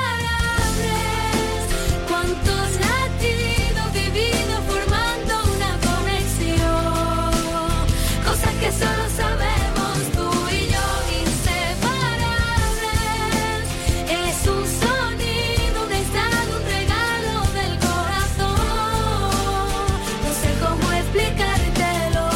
S5: Cuántos latidos vividos formando una conexión, cosas que solo sabemos tú y yo. Inseparables, es un sonido, un estado, un regalo del corazón. No sé cómo explicártelo.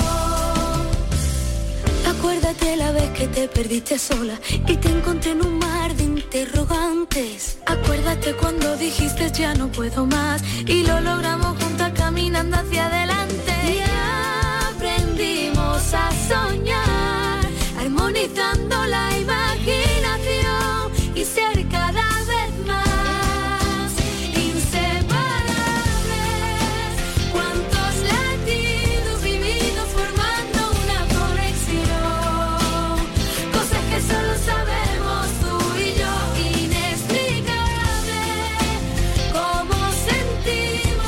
S5: Acuérdate la vez que te perdiste sola y te encontré en un mar de interrogantes. Acuérdate cuando dijiste ya no puedo más y lo logramos juntas caminando hacia adelante. Y aprendimos a soñar, armonizando la imaginación y ser cada vez más inseparables. Cuántos latidos vividos formando una conexión, cosas que solo sabemos tú y yo. Inexplicable cómo sentimos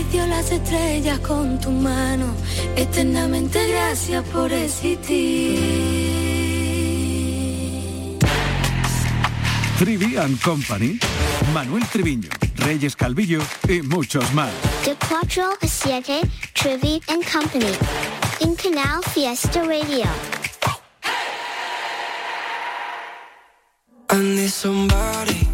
S5: acaricio las estrellas con tu mano. Eternamente gracias por existir.
S9: Trivian Company, Manuel Triviño, Reyes Calvillo y muchos más.
S3: De 4 a 7, Trivi and Company. En Canal Fiesta Radio.
S10: I need somebody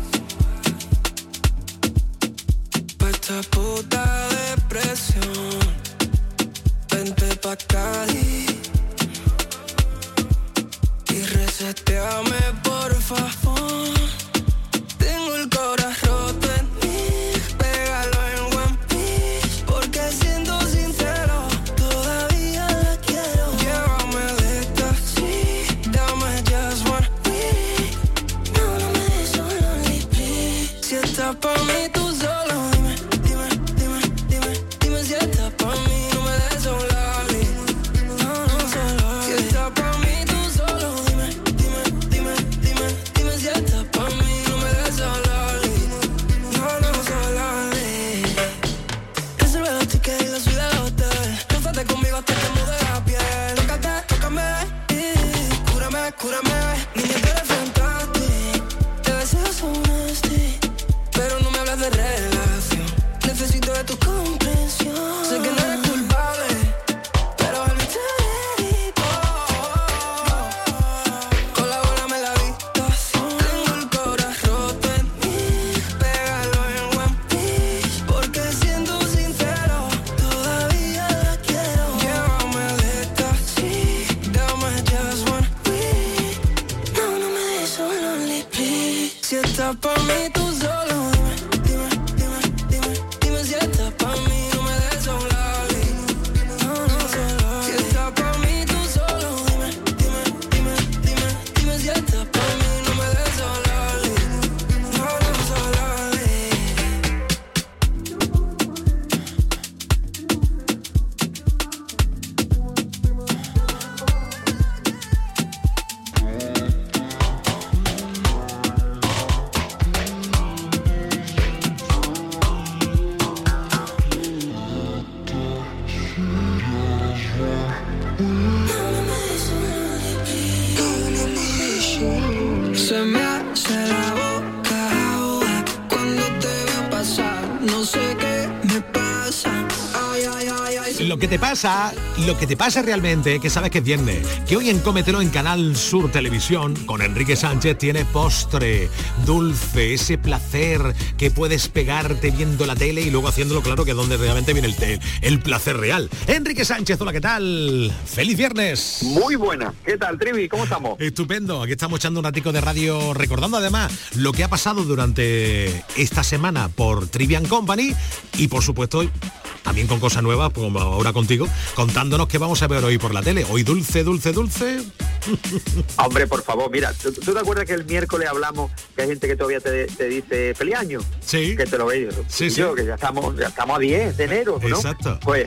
S10: pa' esta puta depresión. Vente pa' Cádiz y reseteame por favor. Tengo el corazón roto en mí, pégalo en One Piece, porque siendo sincero, todavía la quiero. Llévame de taxi, dame just one week. No, no me des solo please. Si estás pa' mí, tú solo dime, dime, dime, dime, dime si estás pa' mí. No me des solo no, no solo. Si estás pa' mí, tú solo dime, dime, dime, dime, dime si estás pa' mí. No me des solo no, no solo. Reserva los tickets y la suite del hotel. Lánzate conmigo hasta que mude la piel. Tócate, tócame y cúrame, cúrame. Niña, tú eres fantastic. Te deseo so nasty, pero no me hablas de relación. Necesito de tu comprensión. Sé que no eres culpable, pero al mí te dedico. Colabórame la habitación. Tengo el corazón roto en mí, pégalo en One Piece, porque siendo sincero, todavía la quiero. Llévame de taxi, dame just one week. No, no me des solo please. Si estás pa' mí, tú solo dime, dime, dime, dime, dime si estás pa' mí. No me des solo no, no solo. Si estás pa' mí, tú solo dime, dime, dime, dime, dime si estás pa' mí. No me des solo no, no solo. Se me hace la boca agua cuando te veo pasar. No sé qué me pasa. Ay, ay, ay, ay.
S8: Lo que te pasa realmente, que sabes que es viernes, que hoy en Cómetelo en Canal Sur Televisión, con Enrique Sánchez, tiene postre, dulce, ese placer que puedes pegarte viendo la tele y luego haciéndolo claro que es donde realmente viene el placer real. Enrique Sánchez, hola, ¿qué tal? ¡Feliz viernes!
S18: Muy buena. ¿Qué tal, Trivi? ¿Cómo estamos?
S8: Estupendo, aquí estamos echando un ratico de radio, recordando además lo que ha pasado durante esta semana por Trivian Company y por supuesto también con cosas nuevas, como ahora contigo, contándonos qué vamos a ver hoy por la tele. Hoy dulce, dulce, dulce.
S18: Hombre, por favor, mira, ¿tú te acuerdas que el miércoles hablamos que hay gente que todavía te dice feliz año?
S8: Sí.
S18: Que te lo veo.
S8: Sí,
S18: yo, que ya estamos a 10 de enero, ¿no?
S8: Exacto.
S18: Pues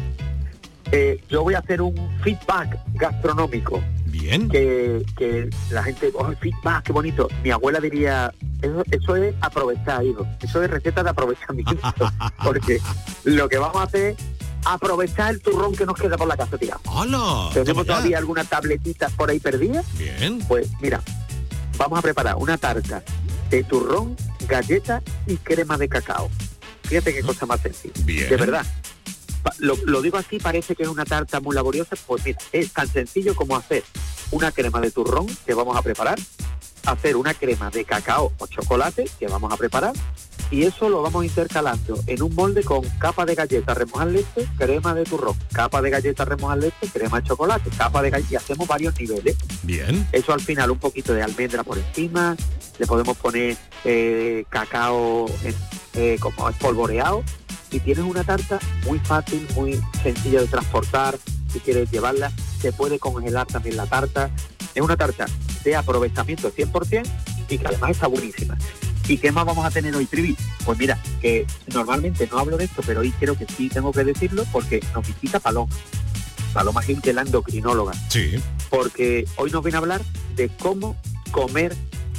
S18: yo voy a hacer un feedback gastronómico.
S8: Bien.
S18: Que la gente, oh, feedback, qué bonito. Mi abuela diría, eso es aprovechar, hijo. Eso es receta de aprovechamiento. Porque lo que vamos a hacer es aprovechar el turrón que nos queda por la casa tirado.
S8: ¡Hola!
S18: ¿Tenemos todavía alguna tabletita por ahí perdida?
S8: Bien.
S18: Pues mira, vamos a preparar una tarta de turrón, galleta y crema de cacao. Fíjate qué cosa más sencilla.
S8: Bien.
S18: De verdad. Lo digo así, parece que es una tarta muy laboriosa. Pues mira, es tan sencillo como hacer una crema de turrón que vamos a preparar, hacer una crema de cacao o chocolate que vamos a preparar, y eso lo vamos intercalando en un molde con capa de galleta remojar leche, crema de turrón, capa de galleta remojar leche, crema de chocolate, capa de galleta, y hacemos varios niveles.
S8: Bien.
S18: Eso al final un poquito de almendra por encima, le podemos poner cacao como espolvoreado, y tienes una tarta muy fácil, muy sencilla de transportar. Si quieres llevarla, se puede congelar también la tarta. Es una tarta de aprovechamiento 100% y que además está buenísima. ¿Y qué más vamos a tener hoy, Trivi? Pues mira, que normalmente no hablo de esto, pero hoy creo que sí tengo que decirlo porque nos visita Paloma Gil, la endocrinóloga.
S8: Sí.
S18: Porque hoy nos viene a hablar de cómo comer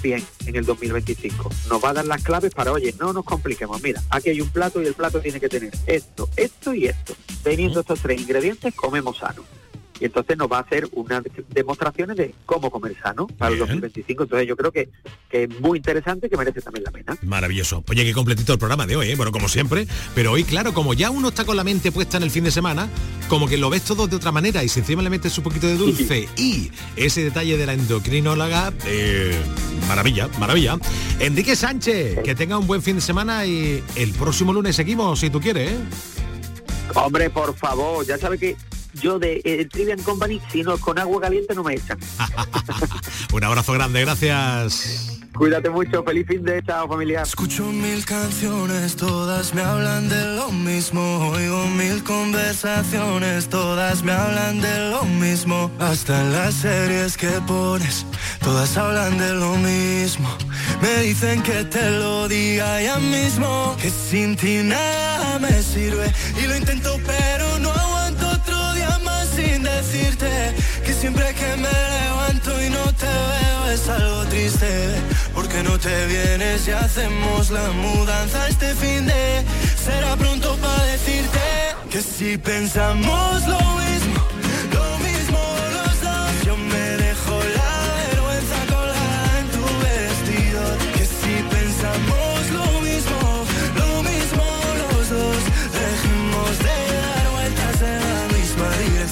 S18: bien en el 2025. Nos va a dar las claves para, oye, no nos compliquemos. Mira, aquí hay un plato y el plato tiene que tener esto, esto y esto. Teniendo estos 3 ingredientes, comemos sano. Y entonces nos va a hacer unas demostraciones de cómo comer sano para el 2025. Entonces yo creo que es muy interesante, que merece también la pena.
S8: Maravilloso. Oye, qué completito el programa de hoy, ¿eh? Bueno, como siempre. Pero hoy, claro, como ya uno está con la mente puesta en el fin de semana, como que lo ves todo de otra manera y si encima le metes un poquito de dulce y ese detalle de la endocrinóloga, maravilla, maravilla. Enrique Sánchez, que tenga un buen fin de semana y el próximo lunes seguimos, si tú quieres, ¿eh?
S18: Hombre, por favor, ya sabe que yo de el Trivian Company, si no con agua caliente no me echan.
S8: Un abrazo grande, gracias.
S18: Cuídate mucho, feliz fin de, chao familia.
S16: Escucho 1000 canciones, todas me hablan de lo mismo. Oigo 1000 conversaciones, todas me hablan de lo mismo. Hasta en las series que pones, todas hablan de lo mismo. Me dicen que te lo diga ya mismo, que sin ti nada me sirve. Y lo intento pero no aguanto otro día más sin decirte que siempre que me levanto y no te veo es algo triste. Porque no te vienes y hacemos la mudanza este fin de. Será pronto para decirte que si pensamos lo mismo los dos. Yo me dejo la vergüenza colgada en tu vestido. Que si pensamos lo mismo los dos. Dejemos de dar vueltas en la misma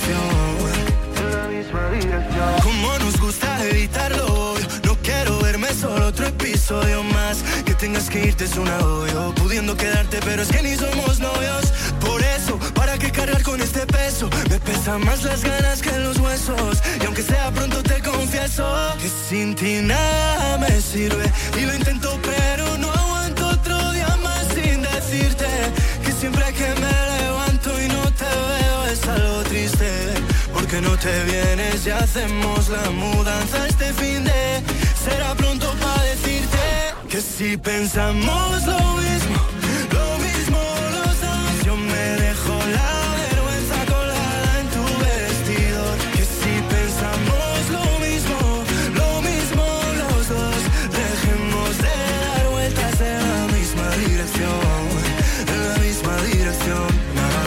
S16: dirección. Como nos gusta evitarlo, no quiero verme solo otro episodio más. Que tengas que irte es un agobio, pudiendo quedarte pero es que ni somos novios. Por eso, ¿para qué cargar con este peso? Me pesan más las ganas que los huesos. Y aunque sea pronto te confieso que sin ti nada me sirve. Y lo intento pero no aguanto otro día más sin decirte que siempre que me levanto y no te veo es algo triste. Porque no te vienes y hacemos la mudanza este fin de. Será pronto para decirte que si pensamos lo mismo los dos. Yo me dejo la vergüenza colgada en tu vestido. Que si pensamos lo mismo los dos. Dejemos de dar vueltas en la misma dirección. En la misma dirección.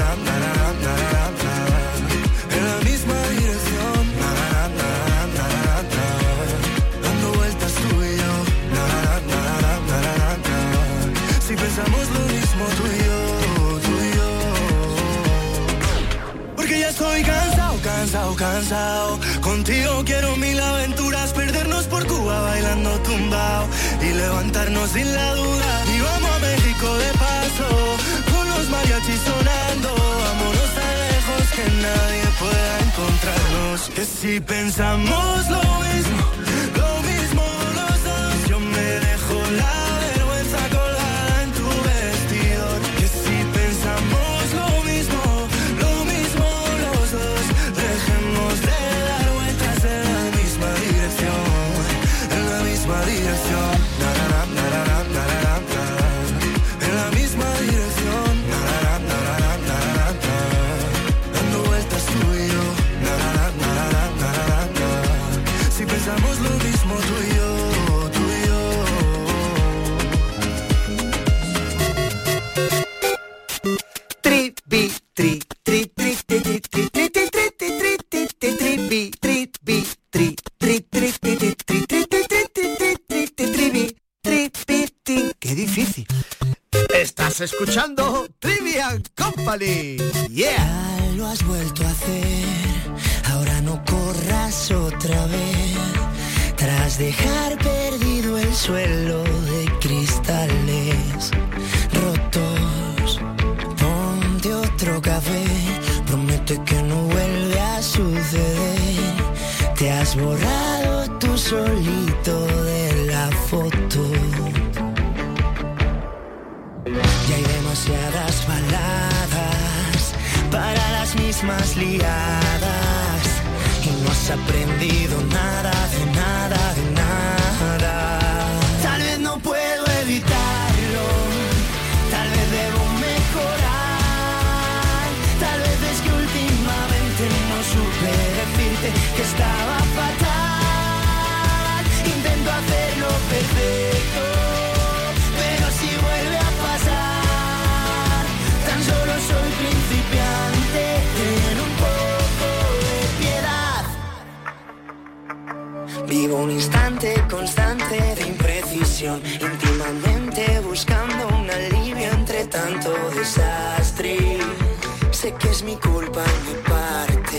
S16: Pensamos lo mismo tú y yo. Porque ya estoy cansado. Contigo quiero 1000 aventuras, perdernos por Cuba bailando tumbao y levantarnos sin la duda. Y vamos a México de paso, con los mariachis sonando. Vámonos tan lejos que nadie pueda encontrarnos. Que si pensamos lo mismo los dos. Yo me dejo la vergüenza colgada en tu vestido. Que si pensamos lo mismo los dos. Dejemos de dar vueltas en la misma dirección. En la misma dirección. En la misma dirección. Dando vueltas tú y yo. Si pensamos lo mismo tú y yo.
S4: Qué difícil. Estás escuchando Trivian Company. Yeah.
S10: Ya lo has vuelto a hacer. Ahora no corras otra vez. Tras dejar perdido el suelo de cristales rotos. Ponte otro café. Promete que no vuelve a suceder. Te has borrado tú solito de la foto. Ya hay demasiadas baladas para las mismas liadas. Y no has aprendido nada de nada de nada. Tal vez no puedo evitarlo. Tal vez debo mejorar. Tal vez es que últimamente no supe decirte que estaba fatal. Intento hacerlo pero habitación íntimamente buscando un alivio entre tanto desastre. Sé que es mi culpa en mi parte.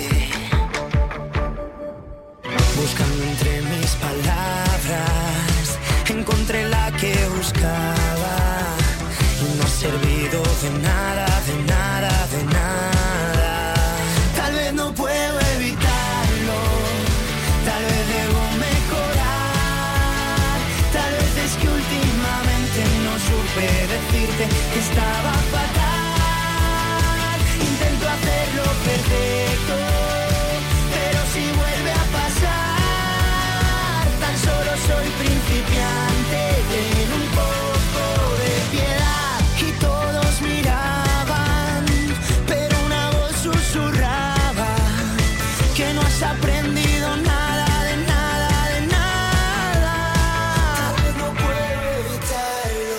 S10: Buscando entre mis palabras encontré la que buscaba y no ha servido de nada, de nada, de nada. Tal vez no puedo evitarlo, tal vez debo mejorar, tal vez es que últimamente no supe decirte que estaba fatal. Intento hacerlo perfecto, pero si vuelve a pasar, tan solo soy principiante, ten un poco de piedad. Y todos miraban, pero una voz susurraba que no has aprendido nada, de nada, de nada. Tal vez no puedo evitarlo,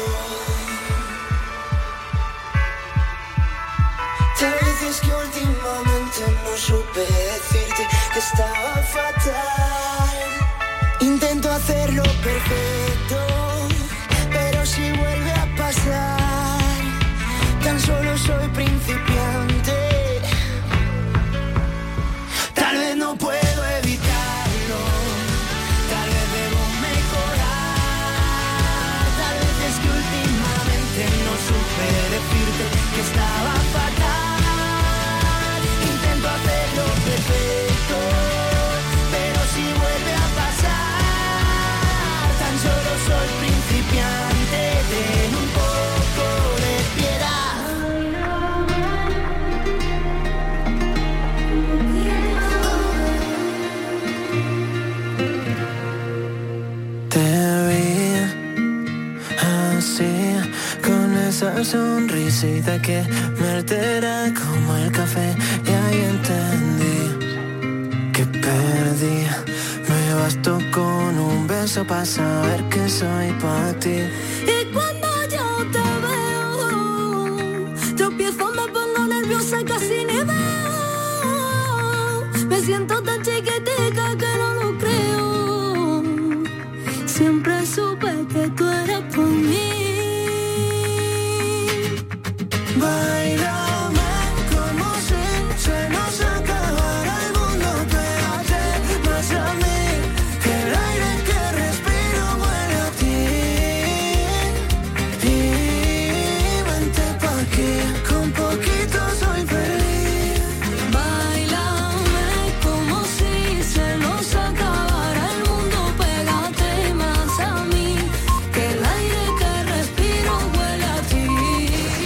S10: tal vez es que últimamente no supe decirte que estaba fatal. Intento hacerlo perfecto, pero si vuelve a pasar, tan solo soy principiante. Tal vez no puedo evitarlo, tal vez debo mejorar, tal vez es que últimamente no supe decirte que estaba fatal. Intento hacerlo perfecto, pero si vuelve a pasar, tan solo soy principiante, ten un poco de piedad. Te vi así, con esa sonrisita que me altera como el café, y ahí entendí que perdí. Me bastó con un beso para saber que soy para ti.
S5: Y cuando yo te veo, tropiezo, me pongo nerviosa y casi ni veo. Me siento tan chiquitica que no lo